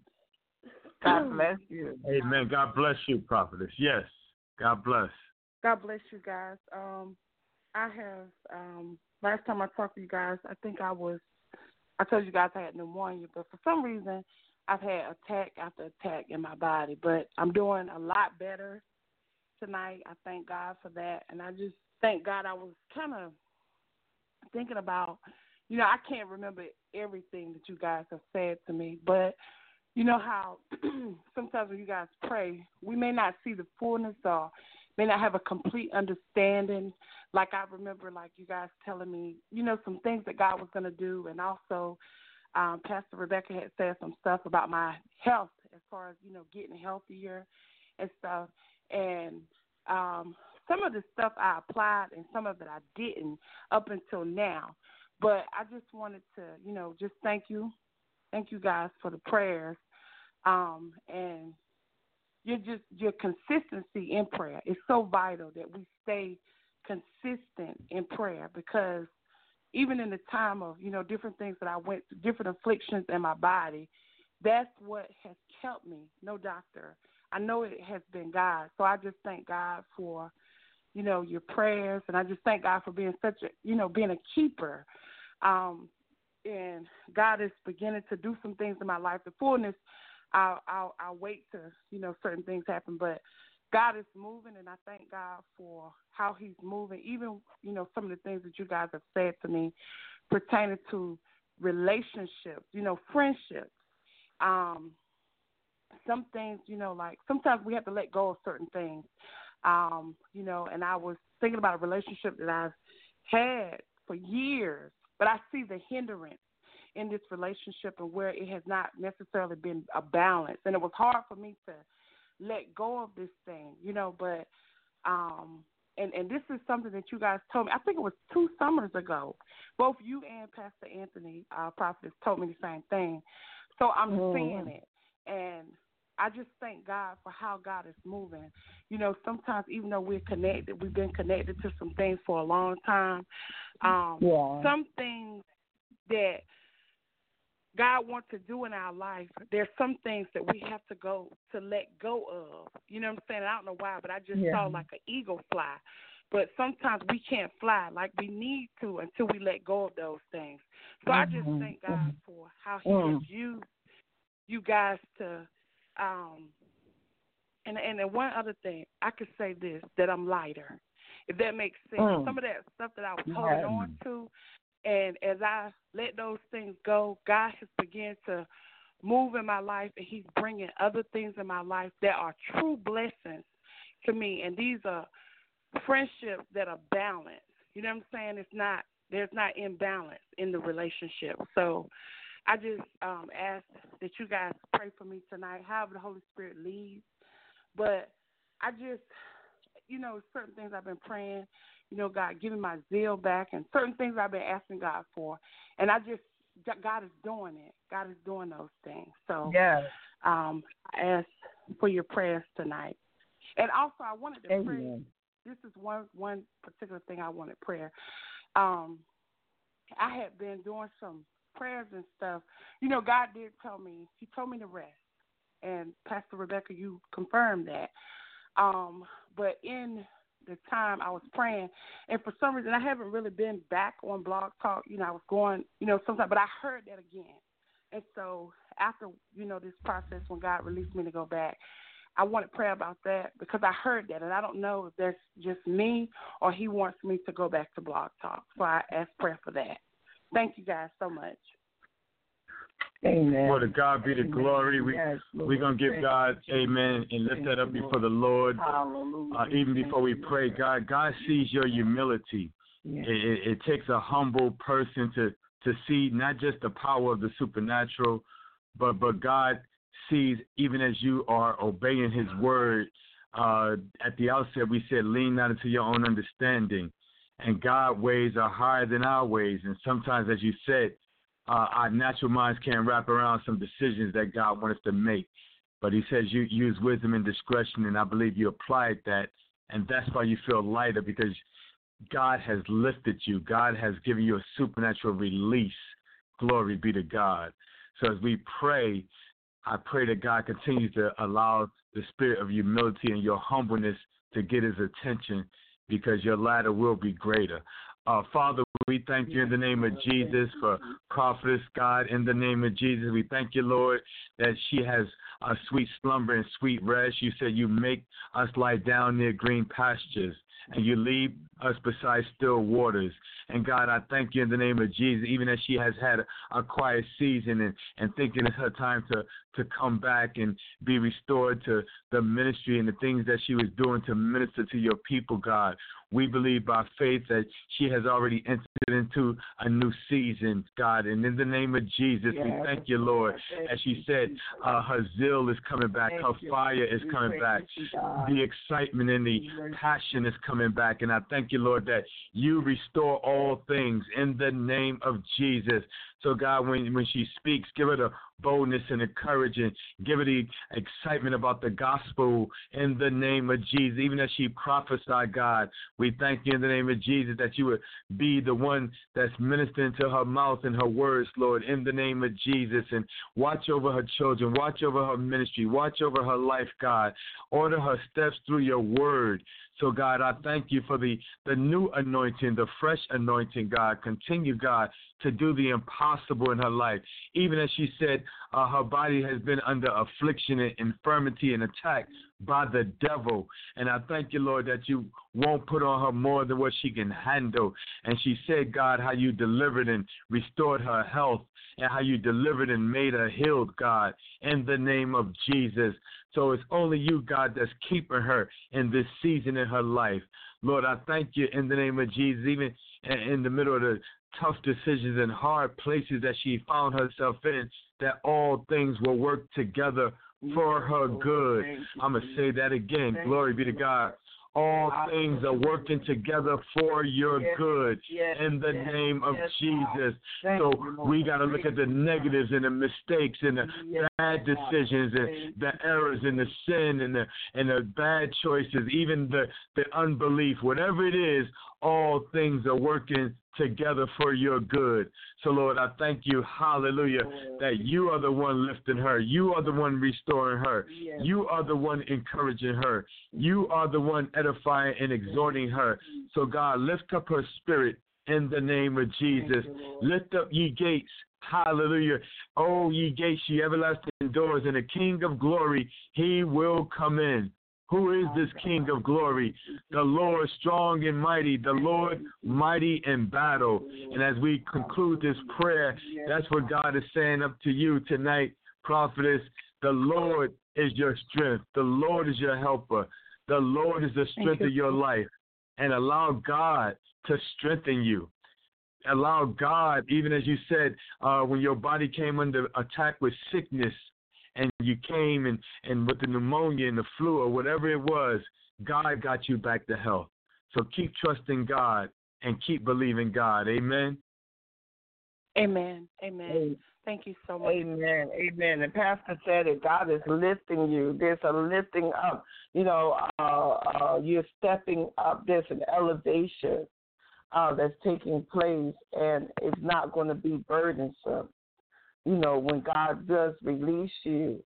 God bless you. Amen. God bless you, prophetess. Yes. God bless. God bless you guys. Um, I have, um, last time I talked to you guys, I think I was, I told you guys I had pneumonia, but for some reason I've had attack after attack in my body. But I'm doing a lot better tonight. I thank God for that. And I just thank God. I was kind of thinking about, you know, I can't remember everything that you guys have said to me, but you know how sometimes when you guys pray, we may not see the fullness or may not have a complete understanding. Like I remember, like you guys telling me, you know, some things that God was going to do, and also um, Pastor Rebecca had said some stuff about my health as far as, you know, getting healthier and stuff. And um, some of the stuff I applied and some of it I didn't up until now. But I just wanted to, you know, just thank you. Thank you guys for the prayers. Um, and you're just, your consistency in prayer is so vital that we stay consistent in prayer, because even in the time of, you know, different things that I went through, different afflictions in my body, that's what has kept me. No doctor. I know it has been God. So I just thank God for, you know, your prayers. And I just thank God for being such a, you know, being a keeper. Um, and God is beginning to do some things in my life. The fullness, I'll, I'll, I'll wait to, you know, certain things happen. But God is moving, and I thank God for how he's moving. Even, you know, some of the things that you guys have said to me pertaining to relationships, you know, friendships. Um, some things, you know, like sometimes we have to let go of certain things, um, you know, and I was thinking about a relationship that I've had for years, but I see the hindrance in this relationship and where it has not necessarily been a balance. And it was hard for me to let go of this thing, you know, but, um, and, and this is something that you guys told me, I think it was two summers ago. Both you and Pastor Anthony, uh, prophetess, told me the same thing. So I'm mm. seeing it. And I just thank God for how God is moving. You know, sometimes even though we're connected, we've been connected to some things for a long time. Um, yeah. Some things that God wants to do in our life, there's some things that we have to go to let go of. You know what I'm saying? I don't know why, but I just yeah. saw like an eagle fly. But sometimes we can't fly like we need to until we let go of those things. So mm-hmm. I just thank God for how he mm. has used you guys to, um, and, and and one other thing, I could say this, that I'm lighter, if that makes sense. Mm. Some of that stuff that I was holding yeah. on to, and as I let those things go, God has begun to move in my life, and he's bringing other things in my life that are true blessings to me. And these are friendships that are balanced. You know what I'm saying? It's not, there's not imbalance in the relationship. So I just um, ask that you guys pray for me tonight, however the Holy Spirit leads. But I just, you know, certain things I've been praying, you know, God, giving my zeal back, and certain things I've been asking God for. And I just, God is doing it. God is doing those things. So yeah. um, I ask for your prayers tonight. And also I wanted to Amen. pray. This is one, one particular thing I wanted prayer. Um, I had been doing some prayers and stuff. You know, God did tell me, he told me to rest. And Pastor Rebecca, you confirmed that. Um, but in the time I was praying, and for some reason I haven't really been back on Blog Talk. You know, I was going, you know, sometimes, but I heard that again, and so after you know this process, when God released me to go back, I wanted prayer about that because I heard that, and I don't know if that's just me or He wants me to go back to Blog Talk. So I asked prayer for that. Thank you guys so much. Amen. For to God be the glory. We, yes, we're going to give God, amen, and lift that up before the Lord. Uh, even before we pray, God, God sees your humility. Yes. It, it, it takes a humble person to, to see not just the power of the supernatural, but, but God sees, even as you are obeying His word. Uh, at the outset, we said, lean not into your own understanding. And God's ways are higher than our ways. And sometimes, as you said, Uh, our natural minds can't wrap around some decisions that God wants us to make. But He says you use wisdom and discretion, and I believe you applied that, and that's why you feel lighter, because God has lifted you. God has given you a supernatural release. Glory be to God. So as we pray, I pray that God continues to allow the spirit of humility and your humbleness to get His attention, because your latter will be greater. Uh, Father, we thank you in the name of Jesus for Prophetess, God. In the name of Jesus, we thank you, Lord, that she has a sweet slumber and sweet rest. You said you make us lie down near green pastures, and you lead us beside still waters. And God, I thank you in the name of Jesus, even as she has had a, a quiet season and, and thinking it's her time to, to come back and be restored to the ministry and the things that she was doing to minister to your people, God. We believe by faith that she has already entered into a new season, God. And in the name of Jesus, yes, we thank you, Lord. As she said, uh, her zeal is coming back. Her fire is coming back. The excitement and the passion is coming back. And I thank you, Lord, that you restore all things in the name of Jesus. So, God, when, when she speaks, give her the boldness and the courage, and give her the excitement about the gospel in the name of Jesus. Even as she prophesied, God, we thank you in the name of Jesus that you would be the one that's ministering to her mouth and her words, Lord, in the name of Jesus. And watch over her children, watch over her ministry, watch over her life, God. Order her steps through your word. So, God, I thank you for the, the new anointing, the fresh anointing, God. Continue, God, to do the impossible in her life. Even as she said, uh, her body has been under affliction and infirmity and attack by the devil. And I thank you, Lord, that you won't put on her more than what she can handle. And she said, God, how you delivered and restored her health, and how you delivered and made her healed, God, in the name of Jesus. So it's only you, God, that's keeping her in this season in her life. Lord, I thank you in the name of Jesus, even in the middle of the tough decisions and hard places that she found herself in, that all things will work together for her good. I'm going to say that again. Glory be to God. All things are working together for your good in the name of Jesus. So we got to look at the negatives and the mistakes and the bad decisions and the errors and the sin and the and the bad choices, even the, the unbelief. Whatever it is, all things are working together for your good. So, Lord, I thank you, hallelujah, that you are the one lifting her. You are the one restoring her. Yes. You are the one encouraging her. You are the one edifying and exhorting her. So, God, lift up her spirit in the name of Jesus. Lift up ye gates. Hallelujah. Oh, ye gates, ye everlasting doors, and the King of glory, he will come in. Who is this King of glory? The Lord strong and mighty, the Lord mighty in battle. And as we conclude this prayer, that's what God is saying up to you tonight, prophetess. The Lord is your strength. The Lord is your helper. The Lord is the strength of your life. And allow God to strengthen you. Allow God, even as you said, uh, when your body came under attack with sickness, and you came and, and with the pneumonia and the flu or whatever it was, God got you back to health. So keep trusting God and keep believing God. Amen? Amen. Amen. Thank you so much. Amen. Amen. And Pastor said it, God is lifting you. There's a lifting up. You know, uh, uh, you're stepping up. There's an elevation uh, that's taking place, and it's not going to be burdensome. You know, when God does release you,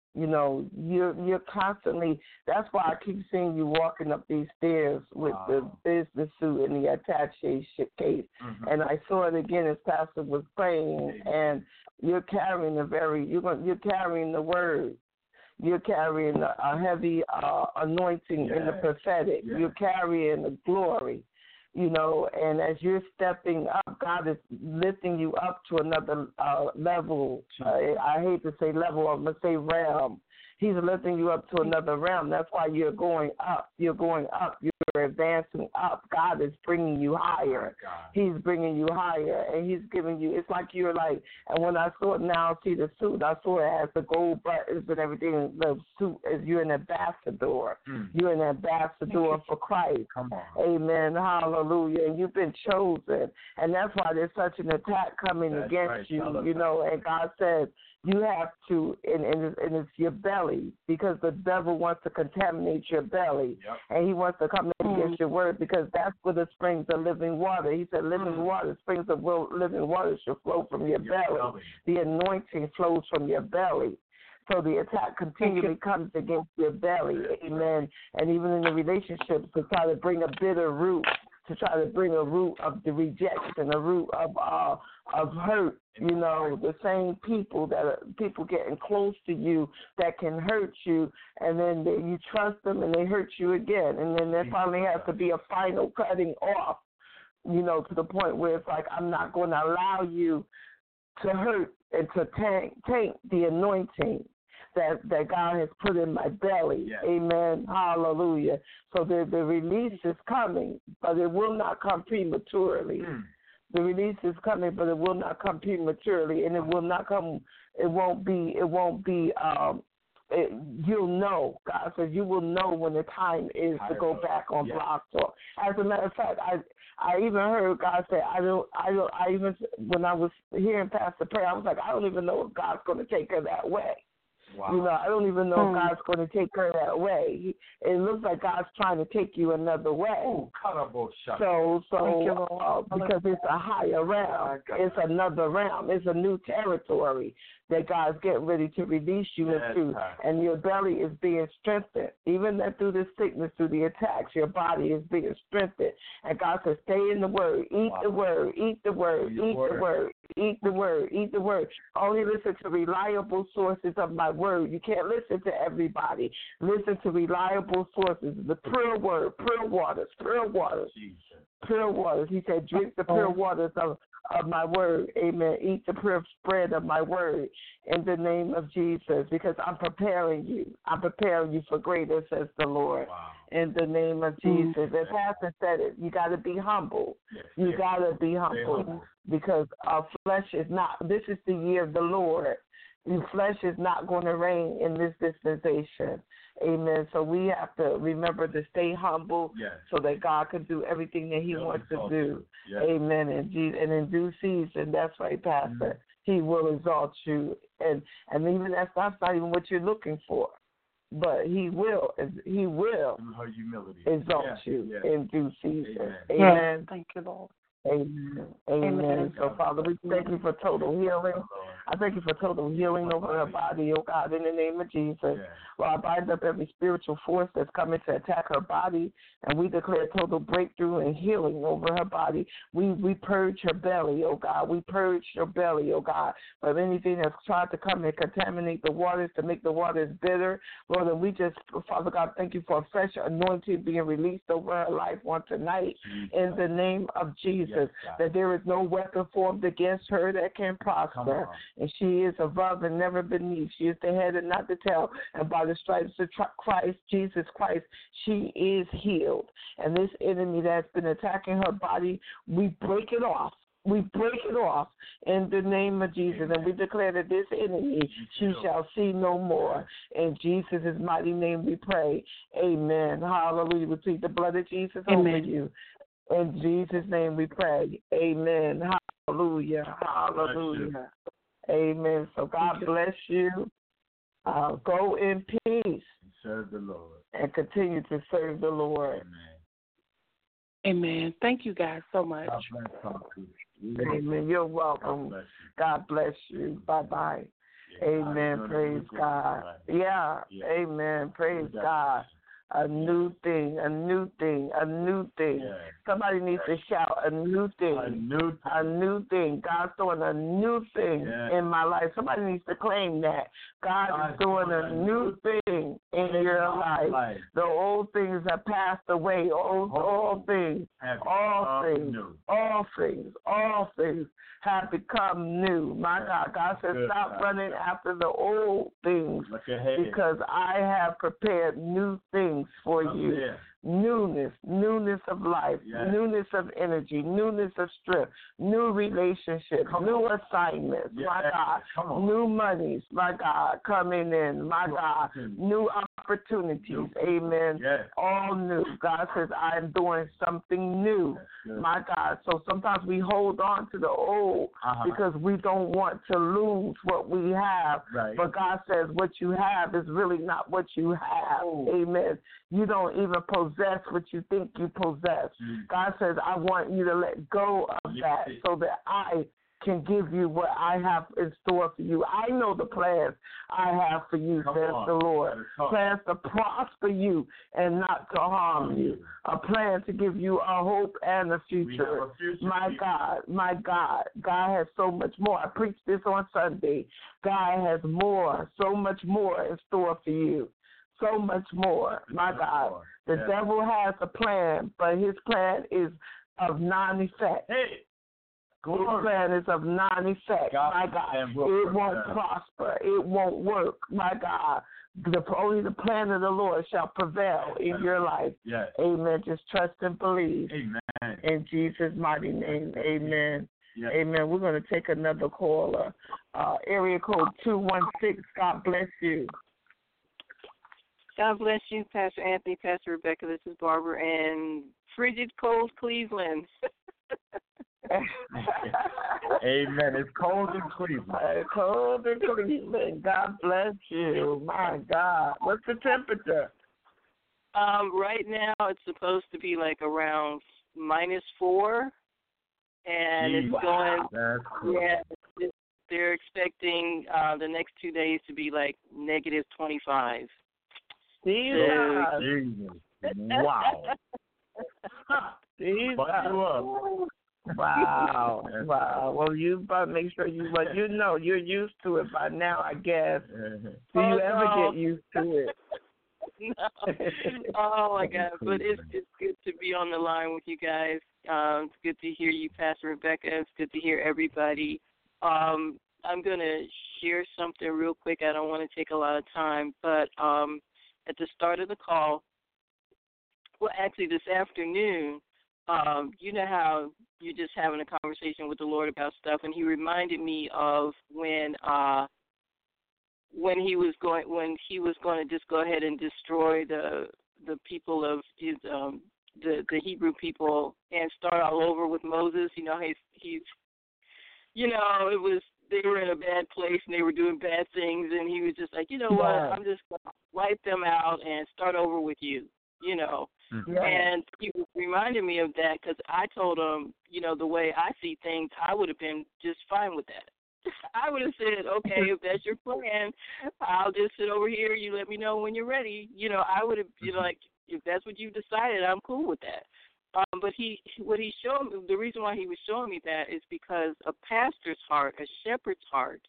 You know, you're you're constantly. That's why I keep seeing you walking up these stairs with wow. the business suit and the attaché case. Mm-hmm. And I saw it again as Pastor was praying, and you're carrying a very you're going, you're carrying the word. You're carrying a, a heavy uh, anointing yes. in the prophetic. Yes. You're carrying the glory. You know, and as you're stepping up, God is lifting you up to another uh, level. Uh, I hate to say level, I'm going to say realm. He's lifting you up to another realm. That's why you're going up. You're going up. You're advancing up. God is bringing you higher. He's bringing you higher, and he's giving you, it's like you're like, and when I saw it now, see the suit, I saw it has the gold buttons and everything. The suit is, you're an ambassador. Mm. You're an ambassador for Christ. Come on. Amen. Hallelujah. And you've been chosen, and that's why there's such an attack coming that's against right. you, you know, and God said, you have to, and, and, it's, and it's your belly, because the devil wants to contaminate your belly, yep. and he wants to come in against mm. your word, because that's where the springs of living water. He said, living mm. water, springs of living water should flow from your, your belly. belly. The anointing flows from your belly. So the attack continually comes against your belly. Amen. And even in the relationships, to try to bring a bitter root, to try to bring a root of the rejection, a root of uh, of hurt. You know, the same people that are, people getting close to you that can hurt you, and then they, you trust them and they hurt you again, and then there finally has to be a final cutting off. You know, to the point where it's like, I'm not going to allow you to hurt and to taint, taint the anointing that, that God has put in my belly. Yes. Amen. Hallelujah. So the, the release is coming, but it will not come prematurely. Mm. The release is coming, but it will not come prematurely, and it will not come, it won't be, it won't be, um, it, you'll know. God says you will know when the time is to go back on yes. Blog Talk. As a matter of fact, I I even heard God say, I don't, I don't, I even, when I was hearing Pastor Prayer, I was like, I don't even know if God's going to take her that way. Wow. You know, I don't even know hmm. if God's going to take her that way. It looks like God's trying to take you another way. Ooh, so, so uh, because it's a higher realm, it's another realm, it's a new territory that God's getting ready to release you yes, into, right. and your belly is being strengthened. Even that through the sickness, through the attacks, your body is being strengthened. And God says, stay in the Word, eat wow. the Word, eat the Word, eat word. the Word, eat the Word, eat the Word. Only listen to reliable sources of my Word. You can't listen to everybody. Listen to reliable sources. The pure Word, pure waters, pure waters, Jesus. pure waters. He said, drink the pure waters of of my word, amen. Eat the pure bread of my word in the name of Jesus, because I'm preparing you. I'm preparing you for greater, says the Lord, wow. in the name of Jesus. Mm-hmm. As Pastor said it, you got to be humble. Yes, you yes. got to be humble, humble because our flesh is not, this is the year of the Lord. Your flesh is not going to reign in this dispensation. Amen. So we have to remember to stay humble yes. so that God can do everything that he He'll wants to do. Yes. Amen. And, Jesus, and in due season, that's right, Pastor, mm-hmm. he will exalt you. And, and even that's, that's not even what you're looking for. But he will, he will her humility. exalt yes. you yes. in due season. Amen. Amen. Thank you, Lord. Amen. Amen. Amen. So, Father, we thank you for total healing. I thank you for total healing over her body, oh God, in the name of Jesus. Yeah. Lord, I bind up every spiritual force that's coming to attack her body, and we declare total breakthrough and healing over her body. We we purge her belly, oh God. We purge her belly, oh God, of anything that's tried to come and contaminate the waters, to make the waters bitter. Lord, and we just, Father God, thank you for a fresh anointing being released over her life on tonight, Jesus. In the name of Jesus. Yes, that there is no weapon formed against her that can prosper. And she is above and never beneath. She is the head and not the tail. And by the stripes of Christ, Jesus Christ, she is healed. And this enemy that's been attacking her body, we break it off. We break it off in the name of Jesus. Amen. And we declare that this enemy she shall see no more. In Jesus' mighty name we pray. Amen. Hallelujah. We plead the blood of Jesus Amen. Over you. In Jesus' name we pray. Amen. Hallelujah. Hallelujah. Amen. So God bless you. Uh, go in peace. Serve the Lord. And continue to serve the Lord. Amen. Amen. Thank you guys so much. God bless you. Amen. You're welcome. God bless you. God bless you. Bye-bye. Amen. Praise God. Yeah. yeah. Amen. Praise God. A new thing, a new thing, a new thing. Yeah. Somebody needs yeah. to shout a new thing. A new thing. A new thing. God's doing a new thing yeah. in my life. Somebody needs to claim that. God God's is doing a new thing in your life. life. The old things have passed away. Old, all things, all things, all things, all things have become new. My God, God says, stop running after the old things because I have prepared new things for you. Newness, newness of life, yes. newness of energy, newness of strength, new relationships, Come new on. assignments, yes. my God, new monies, my God, coming in, my God, new opportunities, new. amen, yes. all new. God says, I'm doing something new, my God. So sometimes we hold on to the old uh-huh. because we don't want to lose what we have, right. but God says what you have is really not what you have, oh. amen. You don't even possess what you think you possess. Mm. God says, I want you to let go of that so that I can give you what I have in store for you. I know the plans I have for you, Come says on. the Lord. Plans to prosper you and not to harm you. A plan to give you a hope and a future. A future my people. God, my God. God has so much more. I preached this on Sunday. God has more, so much more in store for you. So much more, my God. The yeah. devil has a plan, but his plan is of non-effect. Hey, his plan is of non-effect, God, my God. It won't that. prosper. It won't work, my God. The, only the plan of the Lord shall prevail in your life. Yes. Amen. Just trust and believe. Amen. In Jesus' mighty name, amen. Yes. Amen. We're going to take another caller. Uh, area code two one six. God bless you. God bless you, Pastor Anthony, Pastor Rebecca. This is Barbara in frigid, cold Cleveland. Amen. It's cold in Cleveland. Uh, cold in Cleveland. God bless you. My God. What's the temperature? Um, right now, it's supposed to be like around minus four, and Jeez. it's going. That's cool. Yeah, it's, they're expecting uh, the next two days to be like negative twenty-five. Jesus. Wow. Jesus. Wow. Wow. Well, you better make sure you, well, you know, you're used to it by now, I guess. Do you oh, ever no. get used to it? No. Oh, my God. But it's, it's good to be on the line with you guys. Um, it's good to hear you, Pastor Rebecca. It's good to hear everybody. Um, I'm going to share something real quick. I don't want to take a lot of time, but um, at the start of the call, well, actually this afternoon, um, you know how you're just having a conversation with the Lord about stuff, and he reminded me of when uh, when he was going when he was going to just go ahead and destroy the the people of his um, the the Hebrew people and start all over with Moses. You know, he's he's you know it was. They were in a bad place and they were doing bad things, and he was just like, you know what, yeah. I'm just going to wipe them out and start over with you, you know. Yeah. And he was reminding me of that because I told him, you know, the way I see things, I would have been just fine with that. I would have said, okay, if that's your plan, I'll just sit over here. You let me know when you're ready. You know, I would have, you know, like, if that's what you decided, I'm cool with that. Um, but he, what he showed me, the reason why he was showing me that is because a pastor's heart, a shepherd's heart,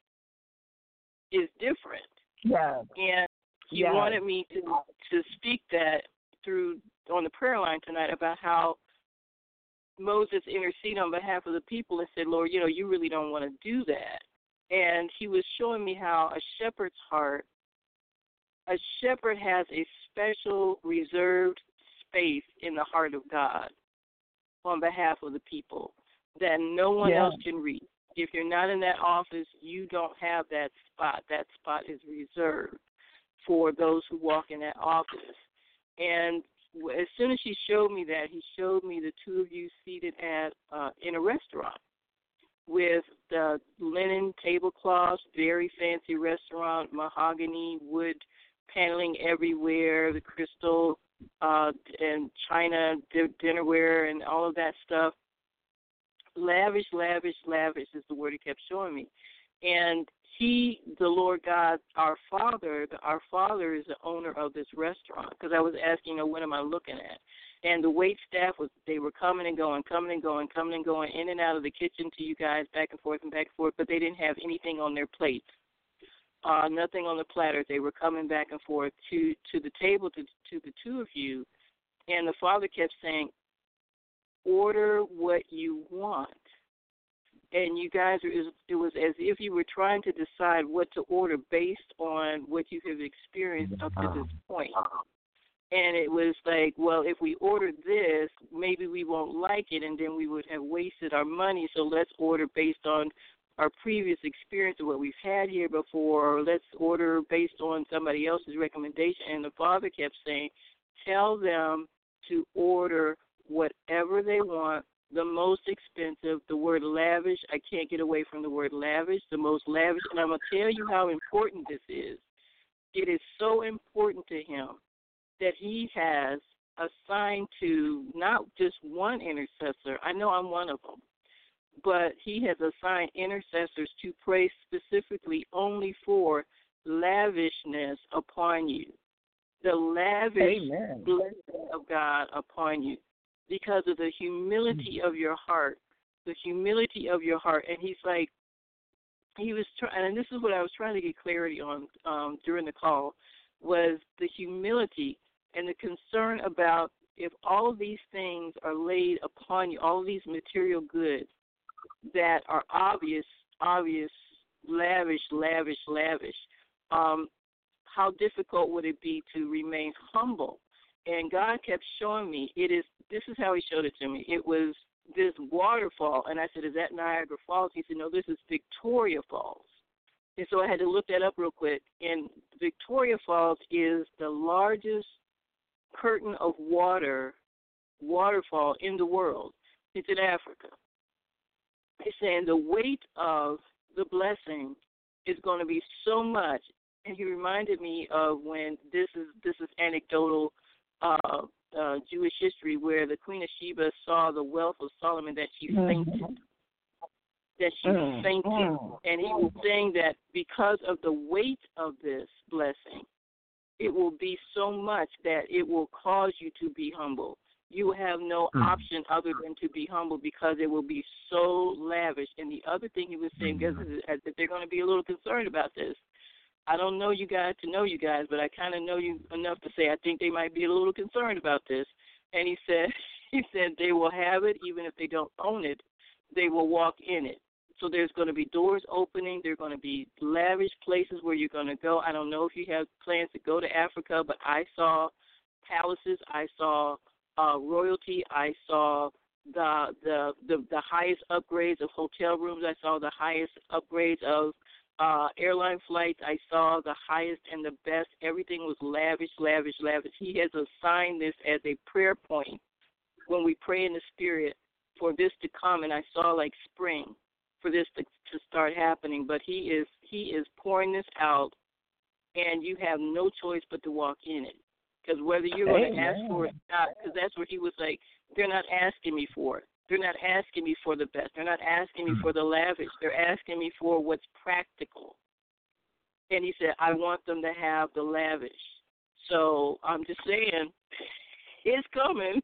is different. Yeah. And he yeah. wanted me to to speak that through on the prayer line tonight about how Moses interceded on behalf of the people and said, Lord, you know, you really don't want to do that. And he was showing me how a shepherd's heart, a shepherd has a special reserved space in the heart of God on behalf of the people that no one yeah. else can reach. If you're not in that office, you don't have that spot. That spot is reserved for those who walk in that office. And as soon as he showed me that, he showed me the two of you seated at uh, in a restaurant with the linen tablecloths, very fancy restaurant, mahogany, wood paneling everywhere, the crystal uh, and china dinnerware and all of that stuff. Lavish, lavish, lavish is the word he kept showing me. And he, the Lord God, our Father, our Father is the owner of this restaurant. Because I was asking, you know, what am I looking at? And the wait staff, was they were coming and going, coming and going, coming and going, in and out of the kitchen to you guys, back and forth and back and forth, but they didn't have anything on their plates, uh, nothing on the platters. They were coming back and forth to, to the table, to, to the two of you, and the Father kept saying, order what you want. And you guys, it was as if you were trying to decide what to order based on what you have experienced up to this point. And it was like, well, if we order this, maybe we won't like it, and then we would have wasted our money, so let's order based on our previous experience of what we've had here before, or let's order based on somebody else's recommendation. And the Father kept saying, tell them to order whatever they want, the most expensive, the word lavish. I can't get away from the word lavish, the most lavish. And I'm going to tell you how important this is. It is so important to him that he has assigned to not just one intercessor. I know I'm one of them. But he has assigned intercessors to pray specifically only for lavishness upon you. The lavish Amen. blessing of God upon you, because of the humility of your heart, the humility of your heart. And he's like, he was trying, and this is what I was trying to get clarity on um, during the call, was the humility and the concern about if all of these things are laid upon you, all of these material goods that are obvious, obvious, lavish, lavish, lavish, um, how difficult would it be to remain humble? And God kept showing me, it is, this is how he showed it to me. It was this waterfall, and I said, is that Niagara Falls? He said, no, this is Victoria Falls. And so I had to look that up real quick. And Victoria Falls is the largest curtain of water, waterfall in the world. It's in Africa. He's saying the weight of the blessing is going to be so much. And he reminded me of when this is this is anecdotal uh, uh, Jewish history, where the Queen of Sheba saw the wealth of Solomon, that she fainted. Mm-hmm. That she mm-hmm. fainted. And he was saying that because of the weight of this blessing, it will be so much that it will cause you to be humble. You will have no mm-hmm. option other than to be humble, because it will be so lavish. And the other thing he was saying, because mm-hmm. that they're going to be a little concerned about this. I don't know you guys to know you guys, but I kind of know you enough to say I think they might be a little concerned about this. And he said, he said they will have it even if they don't own it. They will walk in it. So there's going to be doors opening. There are going to be lavish places where you're going to go. I don't know if you have plans to go to Africa, but I saw palaces. I saw uh, royalty. I saw the, the the the highest upgrades of hotel rooms. I saw the highest upgrades of uh, airline flights. I saw the highest and the best. Everything was lavish, lavish, lavish. He has assigned this as a prayer point when we pray in the Spirit for this to come. And I saw like spring for this to, to start happening. But he is he is pouring this out, and you have no choice but to walk in it. Because whether you're going to ask for it or not, because that's what he was like, they're not asking me for it. They're not asking me for the best. They're not asking me for the lavish. They're asking me for what's practical. And he said, I want them to have the lavish. So I'm just saying, it's coming.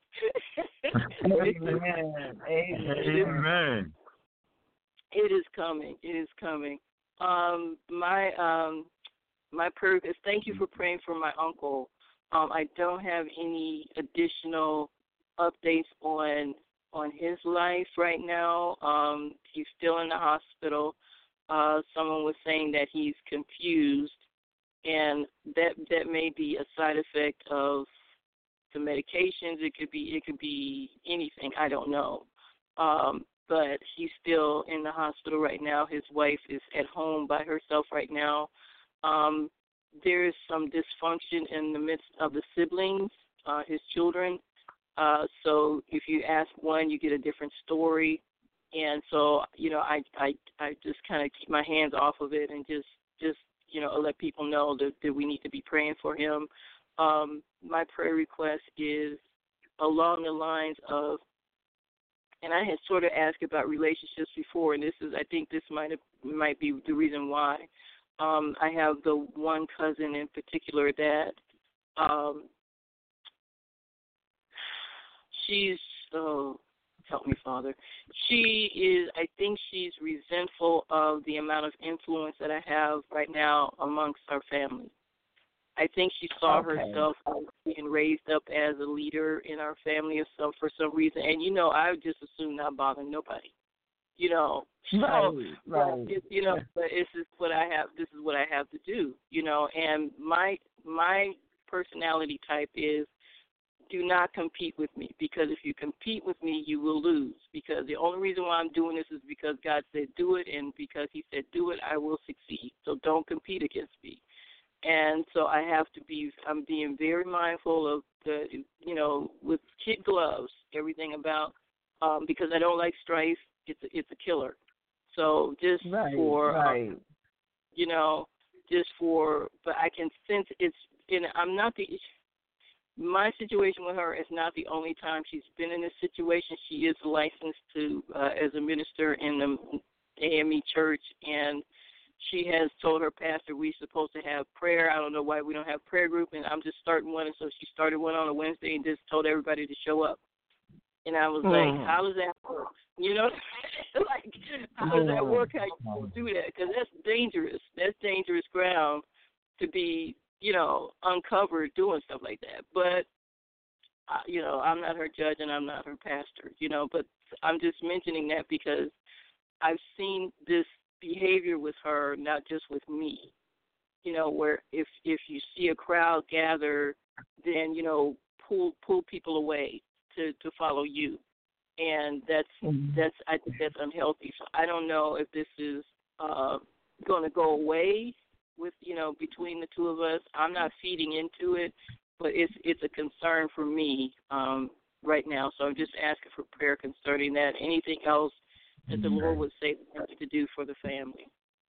Amen. Amen. It is coming. It is coming. Um, my um, my prayer is thank you for praying for my uncle. Um, I don't have any additional updates on on his life right now. Um, he's still in the hospital. Uh, someone was saying that he's confused, and that that may be a side effect of the medications. It could be it could be anything. I don't know. Um, but he's still in the hospital right now. His wife is at home by herself right now. Um, there is some dysfunction in the midst of the siblings, uh, his children. Uh, so if you ask one, you get a different story. And so, you know, I I, I just kind of keep my hands off of it and just, just you know, let people know that, that we need to be praying for him. Um, my prayer request is along the lines of and I had sort of asked about relationships before, and this is, I think this might have, might be the reason why. Um, I have the one cousin in particular that um, she's, oh, help me, Father. She is, I think she's resentful of the amount of influence that I have right now amongst our family. I think she saw Okay. herself being raised up as a leader in our family or some, for some reason. And, you know, I would just assume not bother nobody. You know, so, Right, right. But it, you know, but it's just what I have. This is what I have to do. You know, and my my personality type is do not compete with me, because if you compete with me, you will lose. Because the only reason why I'm doing this is because God said do it, and because He said do it, I will succeed. So don't compete against me. And so I have to be. I'm being very mindful of the, you know, with kid gloves, everything about um, because I don't like strife. It's a, it's a killer. So just Right, for, right. um, you know, just for, but I can sense it's, and I'm not the, my situation with her is not the only time she's been in this situation. She is licensed to, uh, as a minister in the A M E church, and she has told her pastor we're supposed to have prayer. I don't know why we don't have prayer group, and I'm just starting one, and so she started one on a Wednesday and just told everybody to show up. And I was mm. like, how does that work? You know, like, how does that work? How you do that? Because that's dangerous. That's dangerous ground to be, you know, uncovered doing stuff like that. But, uh, you know, I'm not her judge and I'm not her pastor, you know, but I'm just mentioning that because I've seen this behavior with her, not just with me, you know, where if, if you see a crowd gather, then, you know, pull pull people away to, to follow you. And that's mm-hmm. that's I think that's unhealthy. So I don't know if this is uh, going to go away with, you know, between the two of us. I'm not feeding into it, but it's it's a concern for me um, right now. So I'm just asking for prayer concerning that. Anything else that the Lord would say to do for the family.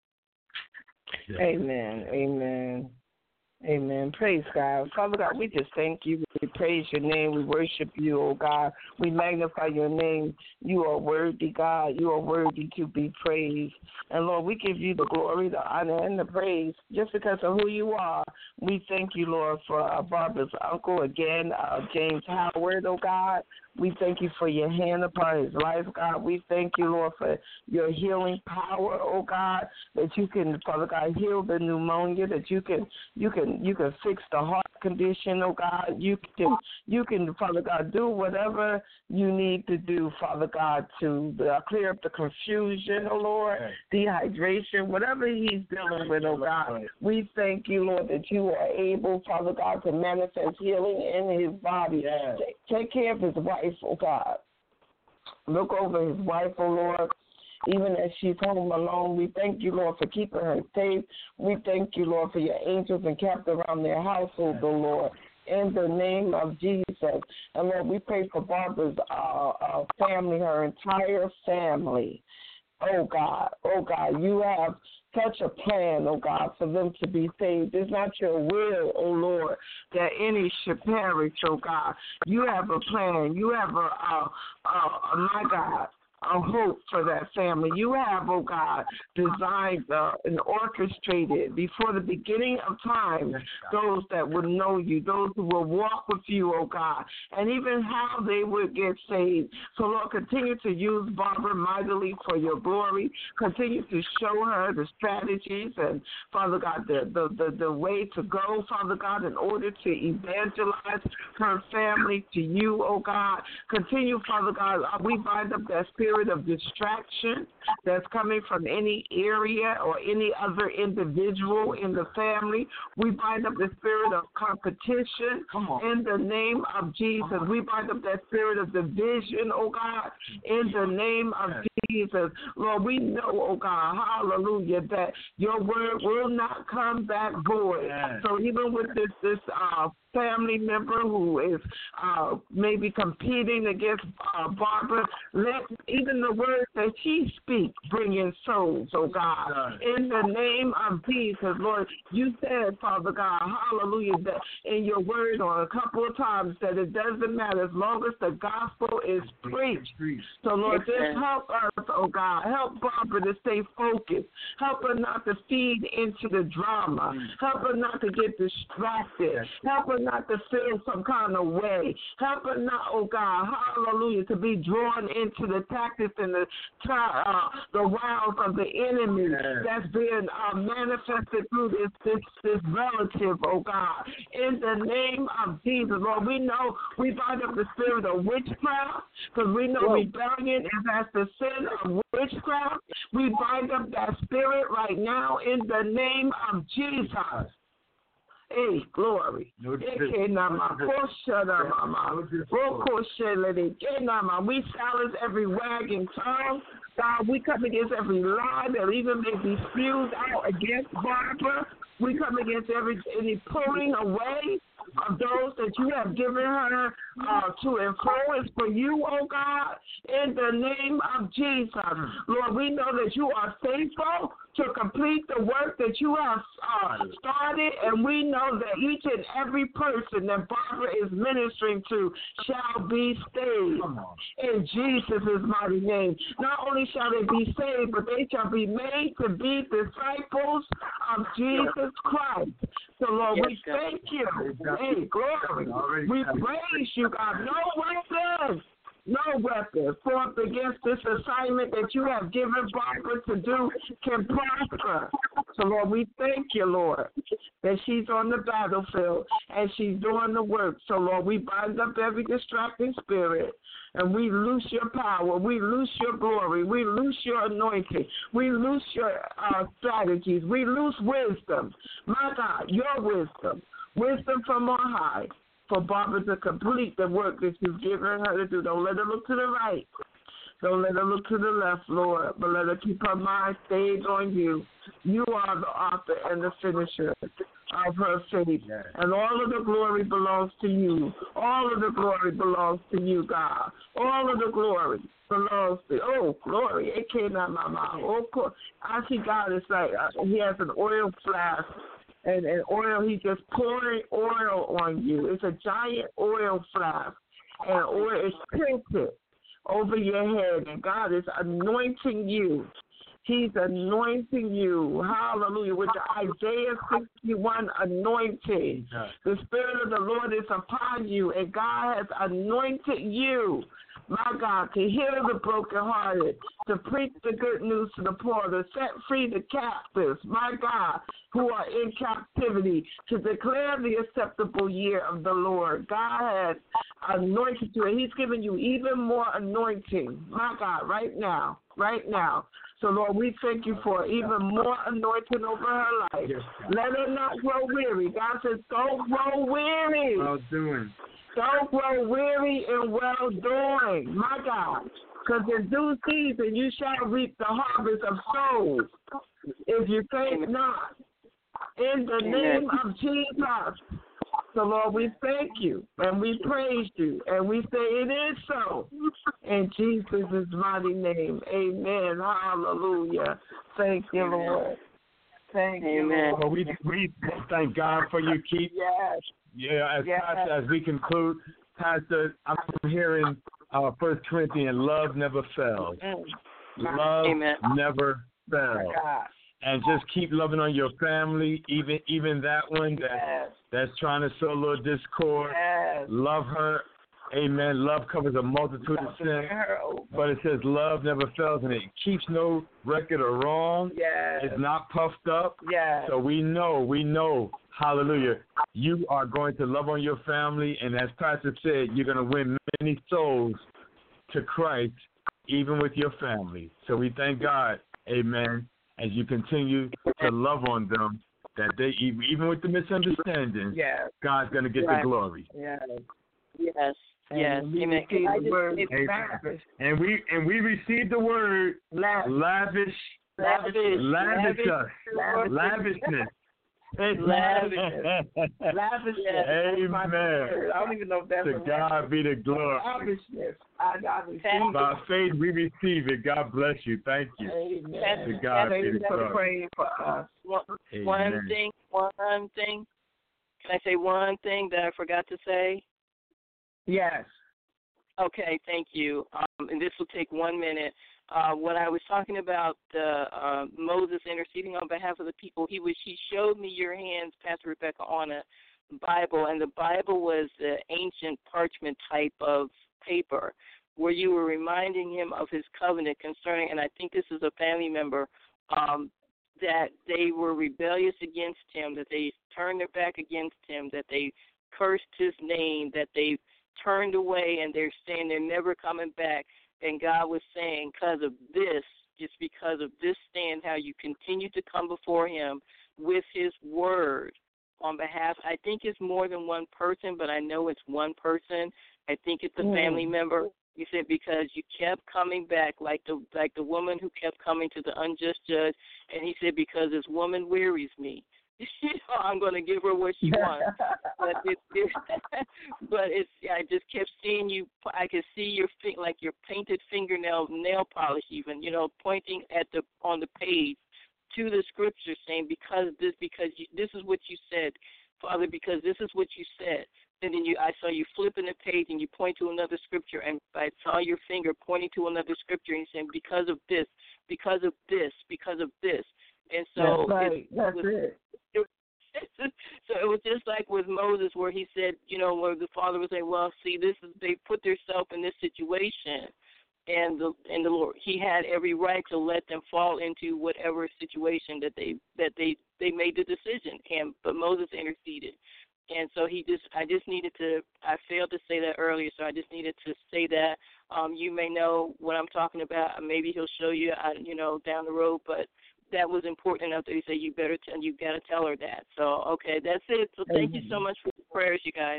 Amen. Amen. Amen. Praise God. Father God, we just thank you. We praise your name. We worship you, oh God. We magnify your name. You are worthy, God. You are worthy to be praised. And Lord, we give you the glory, the honor, and the praise just because of who you are. We thank you, Lord, for uh, Barbara's uncle again, uh, James Howard, oh God. We thank you for your hand upon his life, God. We thank you, Lord, for your healing power, oh God, that you can, Father God, heal the pneumonia, that you can you can you can fix the heart condition, oh God. You can you can, Father God, do whatever you need to do, Father God, to uh, clear up the confusion, oh Lord, dehydration, whatever he's dealing with, oh God. We thank you, Lord, that you are able, Father God, to manifest healing in his body. Yes. Take, take care of his wife, oh God. Look over his wife, oh Lord. Even as she's home alone, we thank you, Lord, for keeping her safe. We thank you, Lord, for your angels encamped around their household, oh Lord. In the name of Jesus. And Lord, we pray for Barbara's uh, uh, family, her entire family. Oh God, oh God, you have such a plan, oh God, for them to be saved. It's not your will, oh Lord, that any should perish, oh God. You have a plan. You have a, uh, uh, my God, a hope for that family. You have, oh God, designed uh, and orchestrated before the beginning of time those that would know you, those who will walk with you, oh God, and even how they would get saved. So, Lord, continue to use Barbara mightily for your glory. Continue to show her the strategies and, Father God, the, the, the, the way to go, Father God, in order to evangelize her family to you, oh God. Continue, Father God, we bind up that spirit of distraction that's coming from any area or any other individual in the family. We bind up the spirit of competition in the name of Jesus. We bind up that spirit of division, oh God, in the name of Jesus. Lord, we know, oh God, hallelujah, that your word will not come back void. So even with this, this uh, family member who is uh, maybe competing against uh, Barbara, let even the words that she speaks bring in souls, oh God. In the name of Jesus, Lord, you said, Father God, hallelujah, that in your word on a couple of times that it doesn't matter as long as the gospel is preached. So, Lord, just help us, oh God. Help Barbara to stay focused. Help her not to feed into the drama. Help her not to get distracted. Help her not to feel some kind of way. Help her not, oh God, hallelujah, to be drawn into the tactics and the uh, the wiles of the enemy that's being uh, manifested through this, this this relative, oh God. In the name of Jesus, Lord, we know we bind up the spirit of witchcraft because we know rebellion is as the sin of witchcraft. We bind up that spirit right now in the name of Jesus. Hey, glory. We silence every wagging tongue. God, we come against every lie that even may be spewed out against Barbara. We come against every any pulling away of those that you have given her uh, to influence for you, oh God, in the name of Jesus. Lord, we know that you are faithful to complete the work that you have uh, started, and we know that each and every person that Barbara is ministering to shall be saved in Jesus' mighty name. Not only shall they be saved, but they shall be made to be disciples of Jesus Christ. So, Lord, we thank you. Hey, glory. We praise you, God. No weapon, no weapon formed against this assignment that you have given Barbara to do can prosper. So, Lord, we thank you, Lord, that she's on the battlefield and she's doing the work. So, Lord, we bind up every distracting spirit. And we loose your power. We loose your glory. We loose your anointing. We loose your uh, strategies. We loose wisdom. My God, your wisdom. Wisdom from on high for Barbara to complete the work that you've given her to do. Don't let her look to the right. Don't let her look to the left, Lord, but let her keep her mind stayed on you. You are the author and the finisher of her faith. Yes. And all of the glory belongs to you. All of the glory belongs to you, God. All of the glory belongs to you. Oh, glory. It came out of my mouth. Oh, I see God is like, uh, he has an oil flask. And, and oil, he just pouring oil on you. It's a giant oil flask. And oil is tilted over your head. And God is anointing you. He's anointing you, hallelujah, with the Isaiah sixty-one anointing. The Spirit of the Lord is upon you, and God has anointed you, my God, to heal the brokenhearted, to preach the good news to the poor, to set free the captives, my God, who are in captivity, to declare the acceptable year of the Lord. God has anointed you, and he's given you even more anointing, my God, right now, right now. So, Lord, we thank you for even more anointing over her life. Yes, let her not grow weary. God says, don't grow weary. Well doing. Don't grow weary in well doing, my God. Because in due season you shall reap the harvest of souls if you faint not. In the name of Jesus. So, Lord, we thank you, and we praise you, and we say it is so. In Jesus' mighty name, amen. Hallelujah. Thank you, Lord. Thank amen. you, Lord. Well, we, we thank God for you, Keith. Yes. Yeah, as, yes. Pastor, as we conclude, Pastor, I'm hearing uh, First Corinthians, love never fails. Mm. Love amen. never fails. And just keep loving on your family, even even that one that, yes. that's trying to sow a little discord. Yes. Love her. Amen. Love covers a multitude of sins. But it says love never fails, and it keeps no record of wrong. Yes. It's not puffed up. Yes. So we know, we know, hallelujah, you are going to love on your family, and as Pastor said, you're going to win many souls to Christ, even with your family. So we thank God, amen, as you continue to love on them, that they, even with the misunderstandings, yes. God's going to get right. the glory. Yes. Yes. Yes. And we Amen. receive the word lavish. And we and we received the word lavish. Lavish. Lavish. Lavish Lavish. us. Lavish. Lavishness. Lavishness. Lavishness. Amen. I don't even know if that's to a God word. be the glory. Lavishness. I, I receive By faith we receive it. God bless you. Thank you. Amen. To God Thank be you the for glory. praying for us. One, Amen. one thing, one thing. Can I say one thing that I forgot to say? Yes. Okay, thank you. Um, and this will take one minute. Uh, when I was talking about uh, uh, Moses interceding on behalf of the people, he was he showed me your hands, Pastor Rebecca, on a Bible, and the Bible was the ancient parchment type of paper where you were reminding him of his covenant concerning, and I think this is a family member, um, that they were rebellious against him, that they turned their back against him, that they cursed his name, that they turned away, and they're saying they're never coming back. And God was saying, because of this, just because of this stand, how you continue to come before him with his word on behalf, I think it's more than one person, but I know it's one person. I think it's a mm. family member. He said, because you kept coming back like the like the woman who kept coming to the unjust judge. And he said, because this woman wearies me. You know, I'm going to give her what she wants. But it's, it, but it's. I just kept seeing you. I could see your like your painted fingernail, nail polish, even. You know, pointing at the on the page to the scripture, saying, because this, because you, this is what you said, Father, because this is what you said. And then you, I saw you flipping the page and you point to another scripture, and I saw your finger pointing to another scripture and saying, because of this, because of this, because of this. And so that's right. it, That's was, it. it so it was just like with Moses, where he said, you know, where the Father was saying, well, see, this is they put themselves in this situation, and the and the Lord, he had every right to let them fall into whatever situation that they that they they made the decision, and but Moses interceded. And so he just, I just needed to, I failed to say that earlier, so I just needed to say that. Um, you may know what I'm talking about. Maybe he'll show you, you know, down the road, but that was important enough that he said, you better, tell, you got to tell her that. So, okay, that's it. So thank Amen. you so much for the prayers, you guys.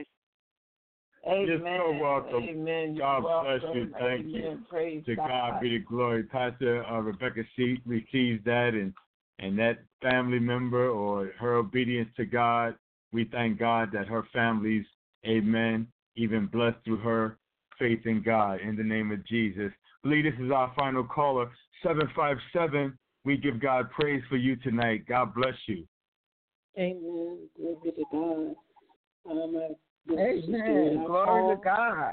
Amen. You're so welcome. Amen. You're God welcome. bless you. Thank Amen. you. Praise to God. God be the glory. Pastor uh, Rebecca Sheet receives that, and, and that family member or her obedience to God, we thank God that her family's, amen, even blessed through her faith in God in the name of Jesus. I believe this is our final caller, seven five seven. We give God praise for you tonight. God bless you. Amen. Glory to God. Um, Amen. Glory to God.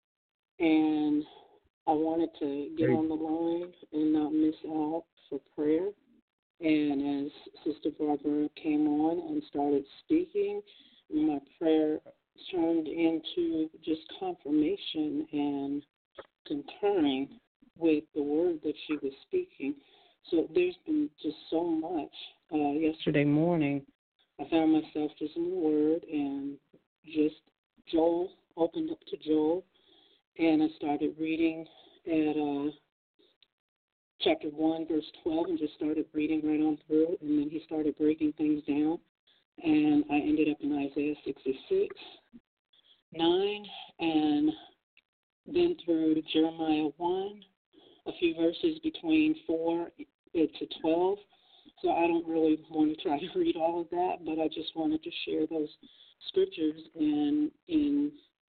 And I wanted to get on the line and not miss out for prayer. And as Sister Barbara came on and started speaking, my prayer turned into just confirmation and concurring with the word that she was speaking. So there's been just so much. Uh, yesterday morning, I found myself just in the Word, and just Joel, opened up to Joel, and I started reading at uh, chapter one, verse twelve, and just started reading right on through, and then he started breaking things down, and I ended up in Isaiah sixty-six, nine, and then through Jeremiah one, a few verses between four to twelve. So I don't really want to try to read all of that, but I just wanted to share those scriptures and in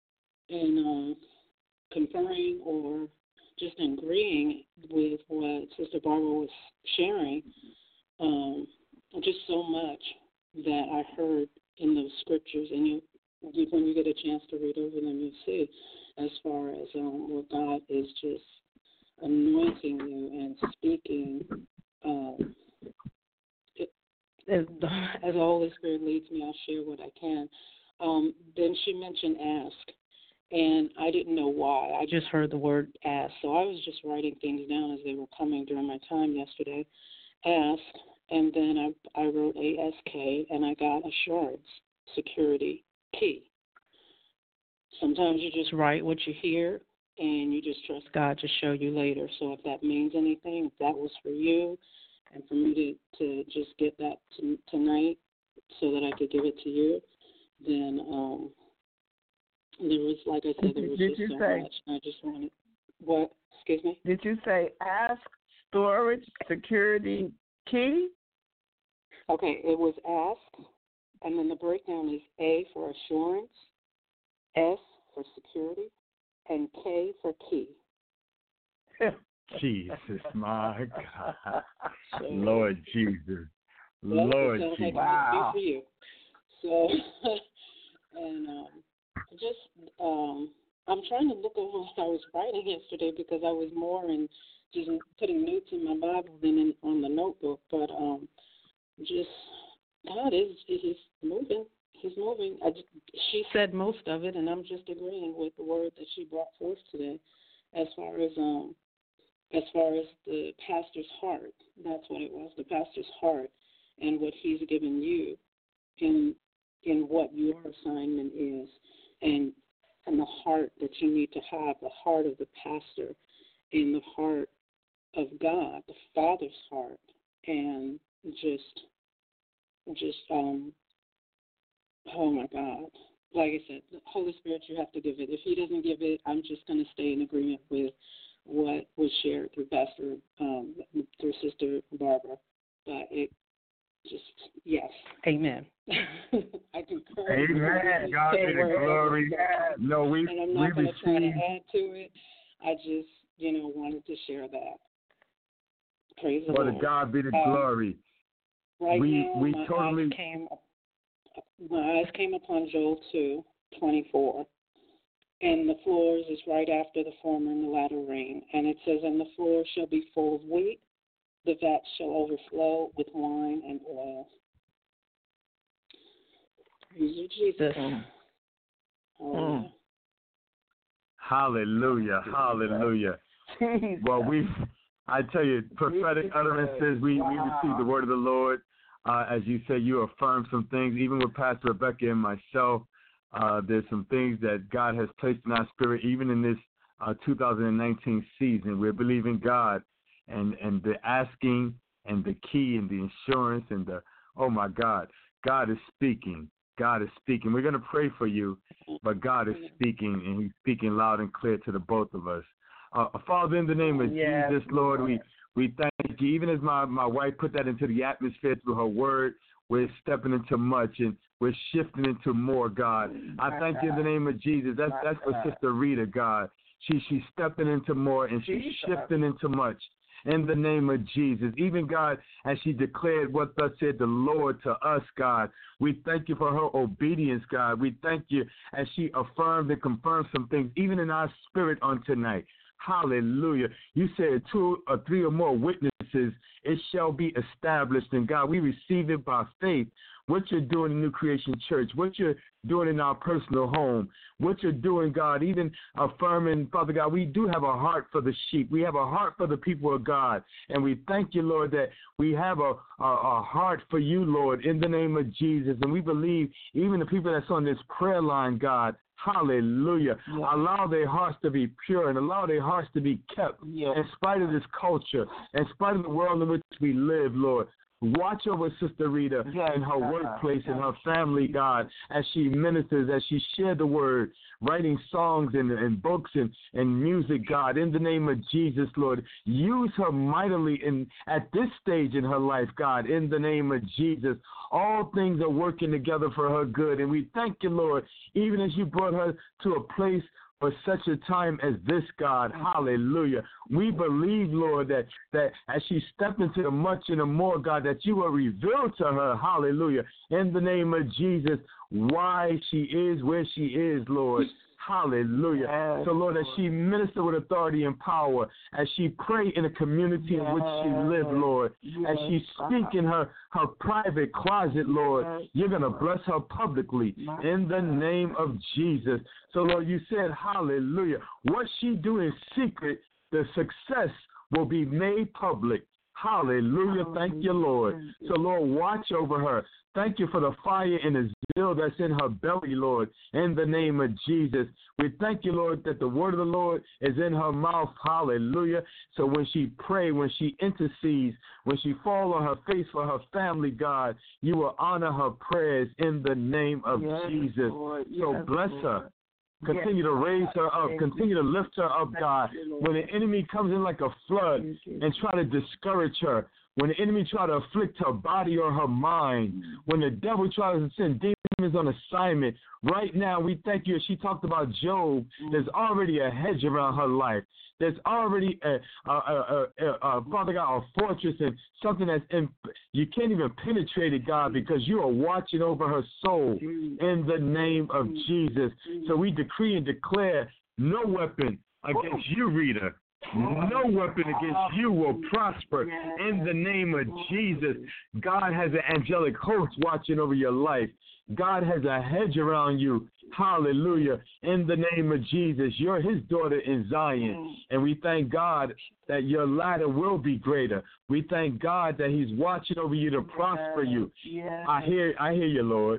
in uh, conferring or just agreeing with what Sister Barbara was sharing. Um, just so much that I heard in those scriptures, and you, when you get a chance to read over them, you see as far as um, what God is just anointing you and speaking. Um, As, as the Holy Spirit leads me, I'll share what I can. Um, then she mentioned ask, and I didn't know why. I just heard the word ask, so I was just writing things down as they were coming during my time yesterday. Ask, and then I, I wrote A S K, and I got assurance, security, key. Sometimes you just write what you hear, and you just trust God to show you later. So if that means anything, if that was for you, and for me to, to just get that to, tonight so that I could give it to you, then um, there was, like I said, there was Did just you so say, much. I just wanted, what, excuse me? Did you say ask, storage, security, key? Okay, it was ask, And then the breakdown is A for assurance, S for security, and K for key. Jesus, my God. Lord Jesus. Well, Lord so Jesus. Wow. For you. So, and um, just, um, I'm trying to look over what I was writing yesterday because I was more in just putting notes in my Bible than in, on the notebook. But um, just, God is, he's moving. He's moving. I just, she said most of it, and I'm just agreeing with the word that she brought forth today as far as um, as far as the pastor's heart. That's what it was, the pastor's heart, and what he's given you in in what your assignment is, and and the heart that you need to have, the heart of the pastor, in the heart of God, the Father's heart, and just just um oh my God. Like I said, the Holy Spirit, you have to give it. If he doesn't give it, I'm just going to stay in agreement with what was shared through Pastor, um, through Sister Barbara. But it just, yes. Amen. I concur. Amen. God be the glory. No, we, and I'm we not going to try to receive. add to it. I just, you know, wanted to share that. Praise the For Lord. the God be the um, glory. Right we, now, we my totally. eyes came, my eyes came upon Joel two twenty-four. And the floors is right after the former and the latter rain. And it says, and the floor shall be full of wheat, the vat shall overflow with wine and oil. Praise you, Jesus. Mm. Oh, Hallelujah. Hallelujah. Jesus. Well, we, I tell you, prophetic utterances, we, we receive the word of the Lord. Uh, as you say, you affirm some things, even with Pastor Rebecca and myself. Uh, there's some things that God has placed in our spirit, even in this uh, two thousand nineteen season. We're believing God, and, and the asking and the key and the insurance and the, oh, my God, God is speaking. God is speaking. We're going to pray for you, but God is speaking, and he's speaking loud and clear to the both of us. Uh, Father, in the name of yes, Jesus, Lord, we, we thank you. Even as my, my wife put that into the atmosphere through her word, we're stepping into much, and we're shifting into more, God. I thank you in the name of Jesus. That's that's for Sister Rita, God. She she's stepping into more, and she's shifting into much. In the name of Jesus. Even, God, as she declared what thus said the Lord to us, God, we thank you for her obedience, God. We thank you as she affirmed and confirmed some things, even in our spirit on tonight. Hallelujah. You said two or three or more witnesses, it shall be established. And, God, we receive it by faith. What you're doing in New Creation Church, what you're doing in our personal home, what you're doing, God, even affirming, Father God, we do have a heart for the sheep. We have a heart for the people of God. And we thank you, Lord, that we have a, a, a heart for you, Lord, in the name of Jesus. And we believe even the people that's on this prayer line, God, hallelujah, yes. Allow their hearts to be pure and allow their hearts to be kept yes. in spite of this culture, in spite of the world in which we live, Lord. Watch over Sister Rita yes, in her workplace and her family, God, as she ministers, as she shared the word, writing songs and, and books and, and music, God, in the name of Jesus, Lord. Use her mightily in at this stage in her life, God, in the name of Jesus. All things are working together for her good, and we thank you, Lord, even as you brought her to a place for such a time as this, God. Hallelujah. We believe, Lord, that, that as she stepped into the much and the more, God, that you will reveal to her, hallelujah, in the name of Jesus, why she is where she is, Lord. Hallelujah. Yes, so, Lord, as she minister with authority and power, as she pray in the community yes, in which she lives, Lord, yes, as she speak in her, her private closet, Lord, yes, you're going to bless her publicly in the name of Jesus. So, Lord, you said, hallelujah, what she do in secret, the success will be made public. Hallelujah. Thank you, Lord. So, Lord, watch over her. Thank you for the fire and the zeal that's in her belly, Lord, in the name of Jesus. We thank you, Lord, that the word of the Lord is in her mouth. Hallelujah. So when she pray, when she intercedes, when she fall on her face for her family, God, you will honor her prayers in the name of yes, Jesus. Lord. So yes, bless Lord. her. Continue to raise her up. Continue to lift her up, God. When the enemy comes in like a flood and try to discourage her, when the enemy try to afflict her body or her mind, when the devil tries to send demons on assignment, right now we thank you. As she talked about Job, there's already a hedge around her life. There's already a, a, a, a, a Father God, a fortress and something that's in, you can't even penetrate it, God, because you are watching over her soul in the name of Jesus. So we decree and declare no weapon against you, Rita. No weapon against you will prosper in the name of Jesus. God has an angelic host watching over your life. God has a hedge around you. Hallelujah. In the name of Jesus, you're his daughter in Zion. And we thank God that your ladder will be greater. We thank God that he's watching over you to prosper you. I hear, I hear you, Lord.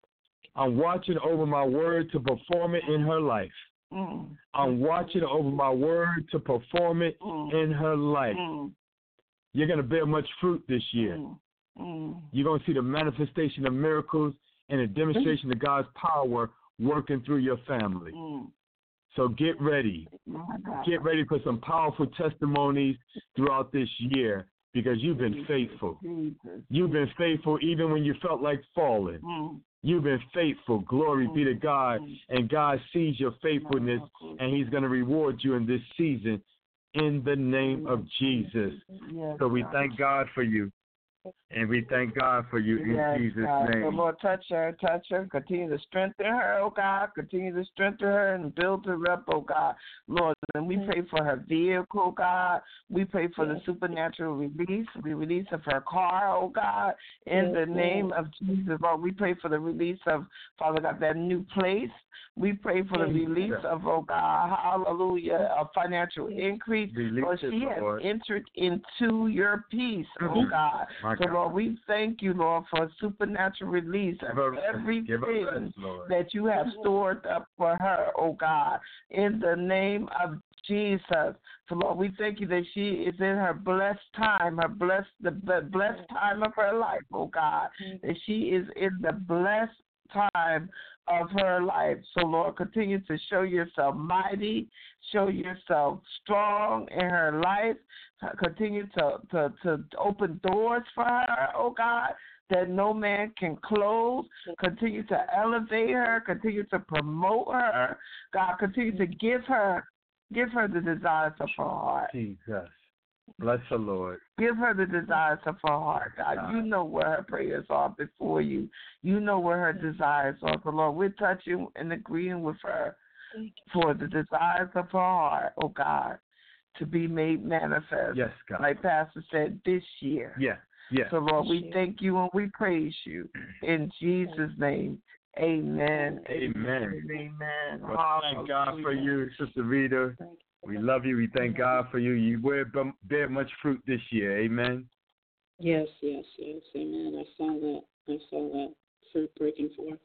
I'm watching over my word to perform it in her life. Mm. I'm watching over my word to perform it mm. in her life. Mm. You're going to bear much fruit this year. Mm. Mm. You're going to see the manifestation of miracles and a demonstration of God's power working through your family. Mm. So get ready. Get ready for some powerful testimonies throughout this year because you've been faithful. You've been faithful even when you felt like falling. Mm. You've been faithful. Glory be to God. And God sees your faithfulness, and he's going to reward you in this season in the name of Jesus. So we thank God for you. And we thank God for you in yes, Jesus' God. name. So Lord, touch her, touch her. Continue to strengthen her, oh God. Continue to strengthen her and build her up, oh God. Lord, and we pray for her vehicle, God. We pray for the supernatural release. We release of her car, oh God, in the name of Jesus. Lord, we pray for the release of, Father God, that new place. We pray for the release of, oh God, hallelujah, a financial increase. Lord, she has Lord. entered into your peace, oh God. My so, Lord, we thank you, Lord, for a supernatural release of everything rest, that you have stored up for her, oh God, in the name of Jesus. So, Lord, we thank you that she is in her blessed time, her blessed, the blessed time of her life, oh God, that she is in the blessed time of her life. So, Lord, continue to show yourself mighty, show yourself strong in her life. Continue to, to, to open doors for her, oh God, that no man can close. Continue to elevate her. Continue to promote her. God, continue to give her, give her the desires of her heart. Jesus. Bless the Lord. Give her the desires of her heart, God. God. You know where her prayers are before you. You know where her desires are. So, Lord, we're touching and agreeing with her for the desires of her heart, oh God, to be made manifest. Yes, God. Like Pastor said, this year. Yeah, yeah. So, Lord, we thank you and we praise you. In Jesus' name, amen. Amen. Amen. Well, thank God for you, Sister Rita. We love you. We thank God for you. You will bear much fruit this year. Amen. Yes, yes, yes. Amen. I saw that. I saw that fruit breaking forth.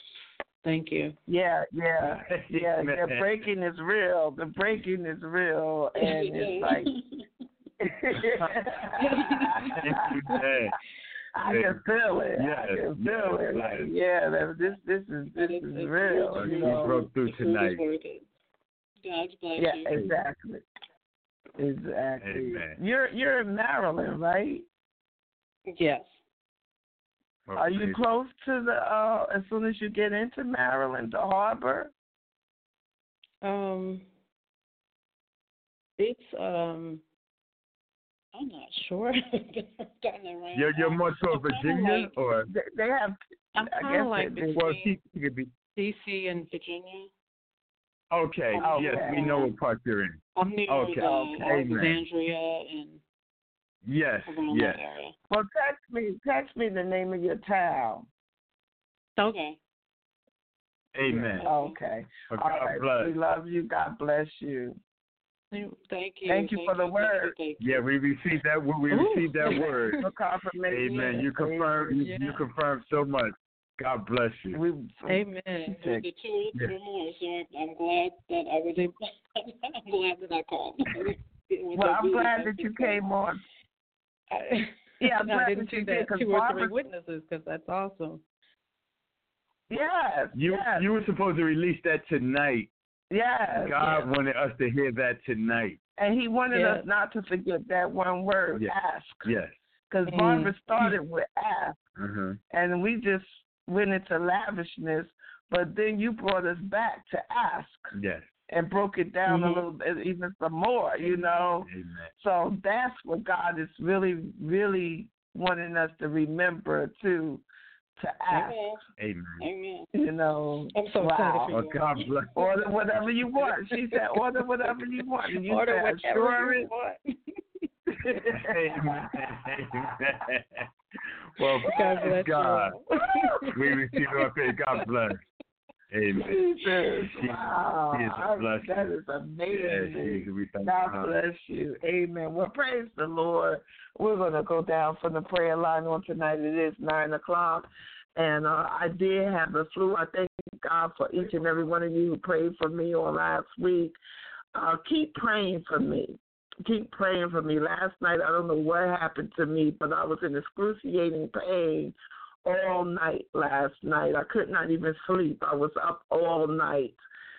Thank you. Yeah, yeah, yeah. The breaking is real. The breaking is real, and it's like I can feel it. Yes, I can feel it. Like, yeah, this this is this is real. You know? Broke through tonight. God's bless yeah, you. exactly. Exactly. Amen. You're you're in Maryland, right? Yes. Well, Are you close to the uh as soon as you get into Maryland, the harbor? Um it's um I'm not sure. you're you're more toward Virginia like, or they, they have I'm kind of like they, well, she could be D C and Virginia. Okay. okay. Yes, we know what part you're in. I'm near okay. the okay. Alexandria and yes, around yes. that area. Well, text me, text me the name of your town. Okay. Amen. Okay. Well, All God right. bless. We love you. God bless you. Thank you. Thank you Thank for you, the word. Thank you. Yeah, we received that. We Ooh. received that word. For confirmation. Amen. You confirmed. Yeah. You, you confirmed so much. God bless you. We, Amen. The two yeah. or more. So I'm glad that I was able. I'm glad that I called. Well, I'm glad that you came on. I, Yeah, I'm glad I didn't that you see did, that two or Barbara, three witnesses because that's awesome. Yes. You yes. you were supposed to release that tonight. Yes. God yes. wanted us to hear that tonight. And he wanted yes. us not to forget that one word, yes. ask. Yes. Because Mm. Barbara started with ask, Mm-hmm. and we just went into lavishness, but then you brought us back to ask Yes. and broke it down Mhm. a little bit, even some more, you know. Amen. So that's what God is really, really wanting us to remember to to ask, Amen. Amen. Amen. you know. I'm so excited Wow. for Well, you. God bless. Order whatever you want. She said, order whatever you want. And you Order said, whatever "Assure you it." want. Amen. Amen. Well, God bless God. you. We receive our faith. God bless. Amen. Jesus. She- Wow. she is a I- blessing. that is Yes, amazing. Jesus, we thank God God. bless you. Amen. Well, praise the Lord. We're going to go down from the prayer line on tonight. It is nine o'clock. And uh, I did have the flu. I thank God for each and every one of you who prayed for me on last week. Uh, keep praying for me. Keep praying for me. Last night, I don't know what happened to me, but I was in excruciating pain all night last night. I could not even sleep. I was up all night.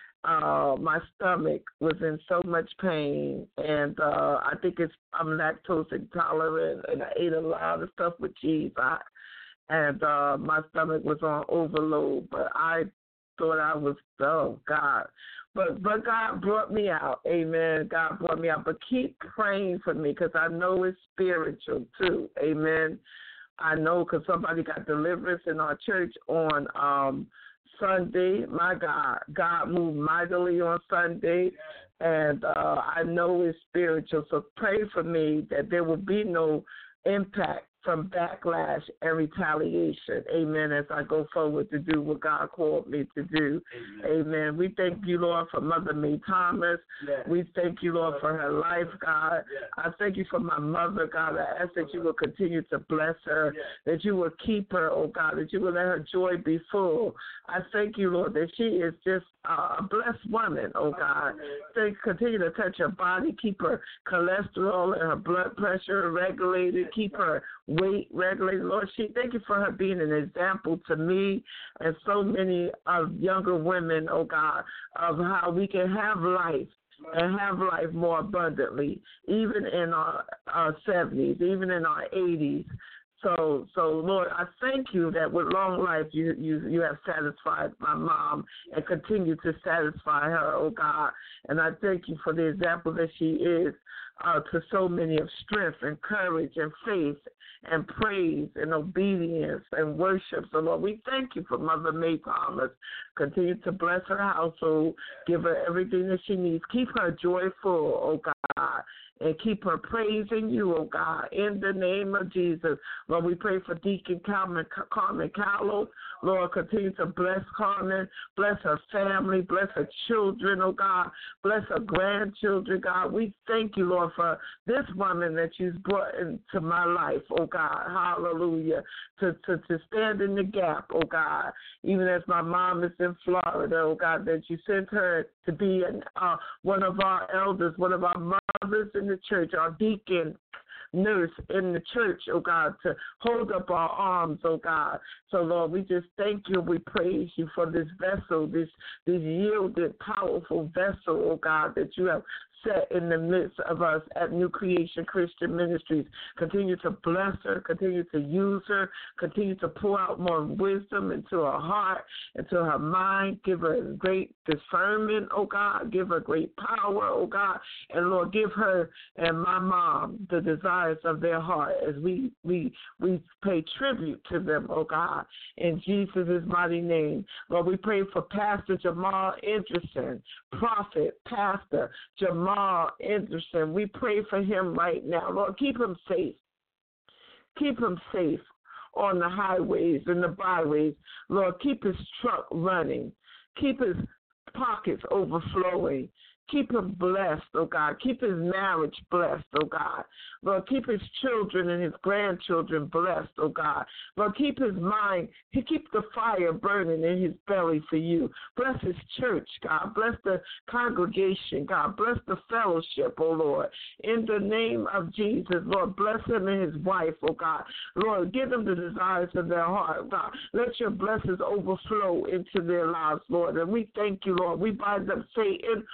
Uh, my stomach was in so much pain, and uh, I think it's I'm lactose intolerant, and I ate a lot of stuff with cheese. I, and uh, my stomach was on overload, but I thought I was, oh, God. But but God brought me out, amen. God brought me out. But keep praying for me because I know it's spiritual too, amen. I know because somebody got deliverance in our church on um, Sunday. My God, God moved mightily on Sunday, and uh, I know it's spiritual. So pray for me that there will be no impact from backlash and retaliation, amen, as I go forward to do what God called me to do, amen. Amen. We thank you, Lord, for Mother May Thomas. Yes. We thank you, Lord, for her life, God. Yes. I thank you for my mother, God. I ask that you will continue to bless her, yes. that you will keep her, oh God, that you will let her joy be full. I thank you, Lord, that she is just a blessed woman, oh God. Thank, continue to touch her body, keep her cholesterol and her blood pressure regulated, keep her weight regulated. Lord, she thank you for her being an example to me and so many of younger women, oh God, of how we can have life and have life more abundantly, even in our, our seventies, even in our eighties. So, so Lord, I thank you that with long life you, you, you have satisfied my mom and continue to satisfy her, oh God. And I thank you for the example that she is uh, to so many of strength and courage and faith and praise and obedience and worship. So, Lord, we thank you for Mother May Thomas. Continue to bless her household. Give her everything that she needs. Keep her joyful, oh God, and keep her praising you, oh God, in the name of Jesus. Lord, we pray for Deacon Carmen, Carmen Callow. Lord, continue to bless Carmen. Bless her family. Bless her children, oh God. Bless her grandchildren, God. We thank you, Lord, for this woman that you've brought into my life, oh God. Hallelujah. To, to, to stand in the gap, oh God. Even as my mom is in Florida, oh God, that you sent her to be an, uh, one of our elders, one of our mothers in the church, our deacon, nurse in the church, oh God, to hold up our arms, oh God. So, Lord, we just thank you. We praise you for this vessel, this, this yielded, powerful vessel, oh God, that you have set in the midst of us at New Creation Christian Ministries. Continue to bless her, continue to use her, continue to pour out more wisdom into her heart, into her mind. Give her great discernment, oh God. Give her great power, oh God. And Lord, give her and my mom the desires of their heart as we we we pay tribute to them, oh God, in Jesus' mighty name. Lord, we pray for Pastor Jamal Anderson, prophet, pastor Jamal Anderson. We pray for him right now. Lord, keep him safe. Keep him safe on the highways and the byways. Lord, keep his truck running. Keep his pockets overflowing. Keep him blessed, oh God. Keep his marriage blessed, oh God. Lord, keep his children and his grandchildren blessed, oh God. Lord, keep his mind. He keep the fire burning in his belly for you. Bless his church, God. Bless the congregation, God. Bless the fellowship, oh Lord. In the name of Jesus, Lord, bless him and his wife, oh God. Lord, give them the desires of their heart, God. Let your blessings overflow into their lives, Lord. And we thank you, Lord. We bind up Satan off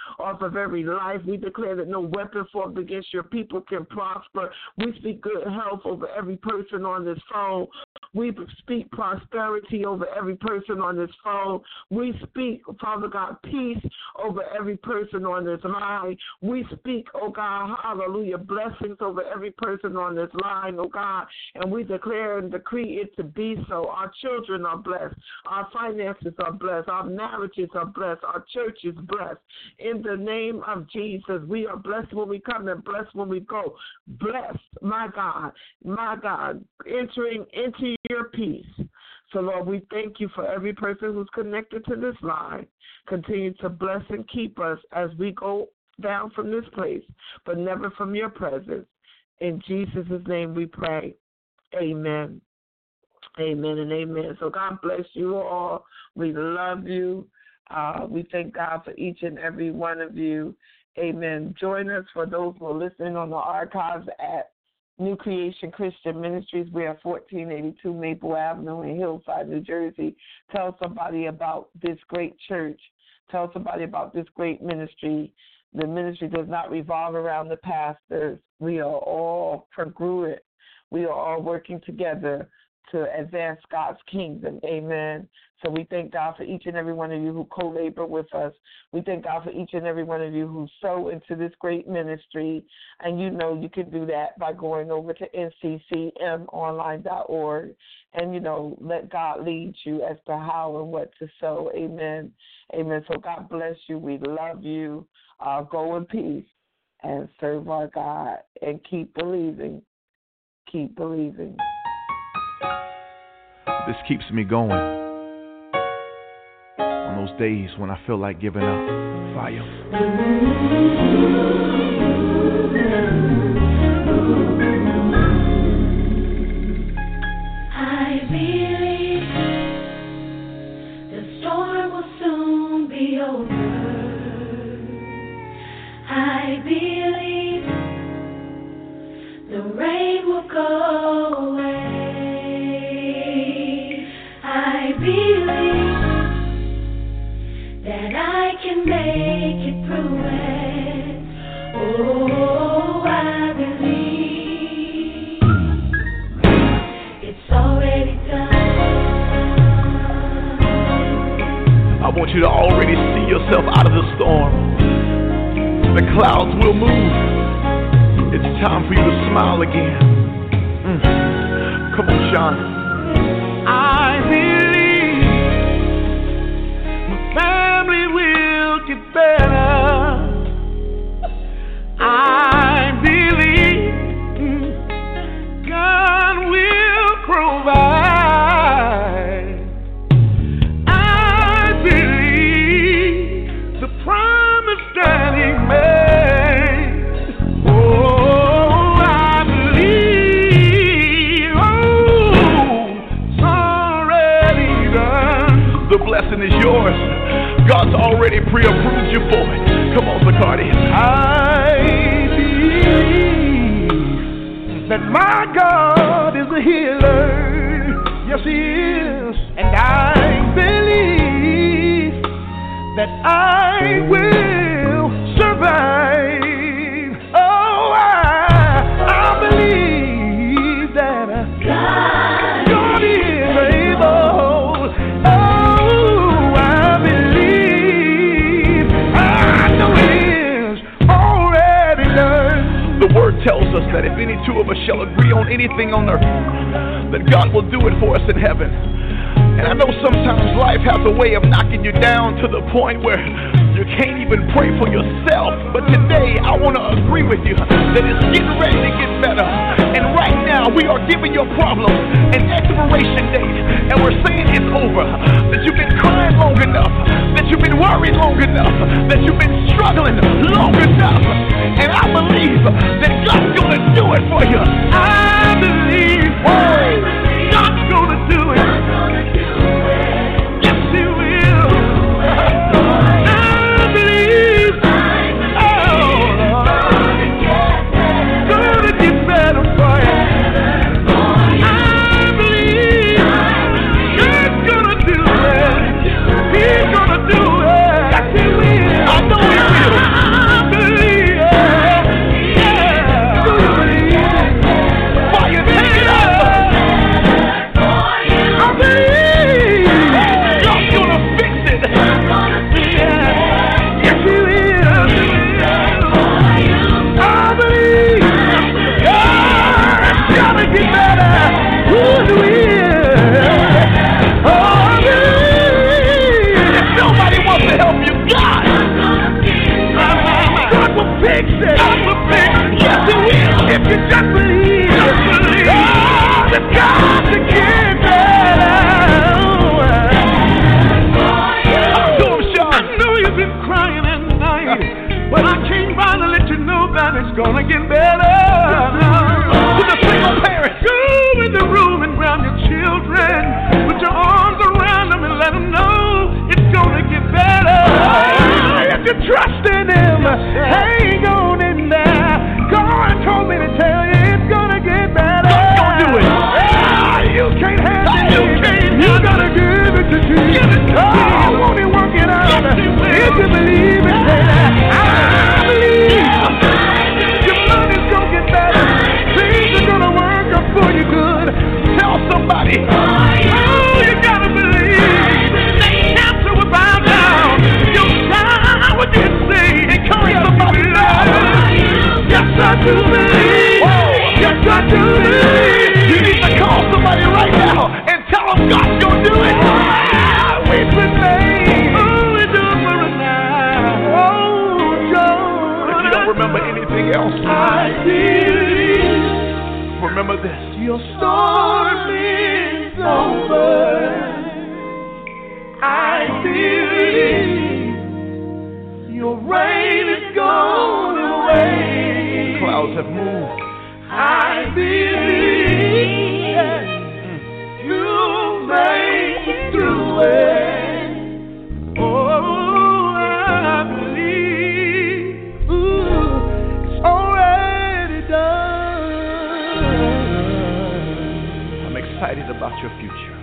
of every life. We declare that no weapon formed against your people can prosper. We speak good health over every person on this phone. We speak prosperity over every person on this phone. We speak, Father God, peace over every person on this line. We speak, oh God, hallelujah, blessings over every person on this line, oh God, and we declare and decree it to be so. Our children are blessed. Our finances are blessed. Our marriages are blessed. Our church is blessed. In the name of Jesus, we are blessed when we come and blessed when we go. Blessed, my God, my God, entering into your peace. So, Lord, we thank you for every person who's connected to this line. Continue to bless and keep us as we go down from this place, but never from your presence. In Jesus' name we pray. Amen. Amen and amen. So God bless you all. We love you. Uh, we thank God for each and every one of you. Amen. Join us for those who are listening on the archives at New Creation Christian Ministries. We are fourteen eighty-two Maple Avenue in Hillside, New Jersey. Tell somebody about this great church. Tell somebody about this great ministry. The ministry does not revolve around the pastors. We are all congruent. We are all working together to advance God's kingdom. Amen. So we thank God for each and every one of you who co-labor with us. We thank God for each and every one of you who sow into this great ministry. And you know you can do that by going over to N C C M online dot org and, you know, let God lead you as to how and what to sow. Amen. Amen. So God bless you. We love you. Uh, go in peace and serve our God and keep believing. Keep believing. This keeps me going on those days when I feel like giving up. Fire. I believe the storm will soon be over. I believe the rain will go away. I believe that I can make it through it. Oh, I believe it's already done. I want you to already see yourself out of the storm. The clouds will move. It's time for you to smile again. Mm. Come on, Sean. I believe my family will get better. I believe God will provide. I believe the promise that He made. Oh, I believe. Oh, it's already done. The blessing is yours. God's already pre-approved you for it. Come on, Bacardi. I believe that my God is a healer. Yes, He is. And I believe that I will survive. Oh, I, I believe that God, God is able. Oh, I believe. I know it is already done. The Word tells us that if any two of us shall agree on anything on earth, that God will do it for us in heaven. And I know sometimes life has a way of knocking you down to the point where you can't even pray for yourself. But today I want to agree with you that it's getting ready to get better. And right now we are giving your problem an expiration date. And we're saying it's over. That you've been crying long enough. That you've been worried long enough. That you've been struggling long enough. And I believe that God's going to do it for you. I believe God's going to do it. I know He will. the room and grab your children. Put your arms around them and let them know it's gonna get better. If you trust in him, hang on in there. God told me to tell you it's gonna get better. God's gonna do it. Ah, you can't handle it. You, can't you gotta give it to Jesus. Oh, won't he work it out? Yes, if you believe it, say that. I believe. Your money's gonna get better. Things are gonna work out for you good. Tell somebody. Oh, you gotta believe. That cancer will bow down. Your child will get saved. Encourage somebody now. Yes, I do believe. Yes, I do believe. You need to call somebody right now and tell them God's gonna do it. We've been made. Oh, we do it for a night. Oh, John. If you don't remember anything else, I believe. Remember this. Your storm is over. I believe. Your rain is gone away. Clouds have moved. I believe you made it through it. Oh, I believe. Ooh, it's already done. I'm excited about your future.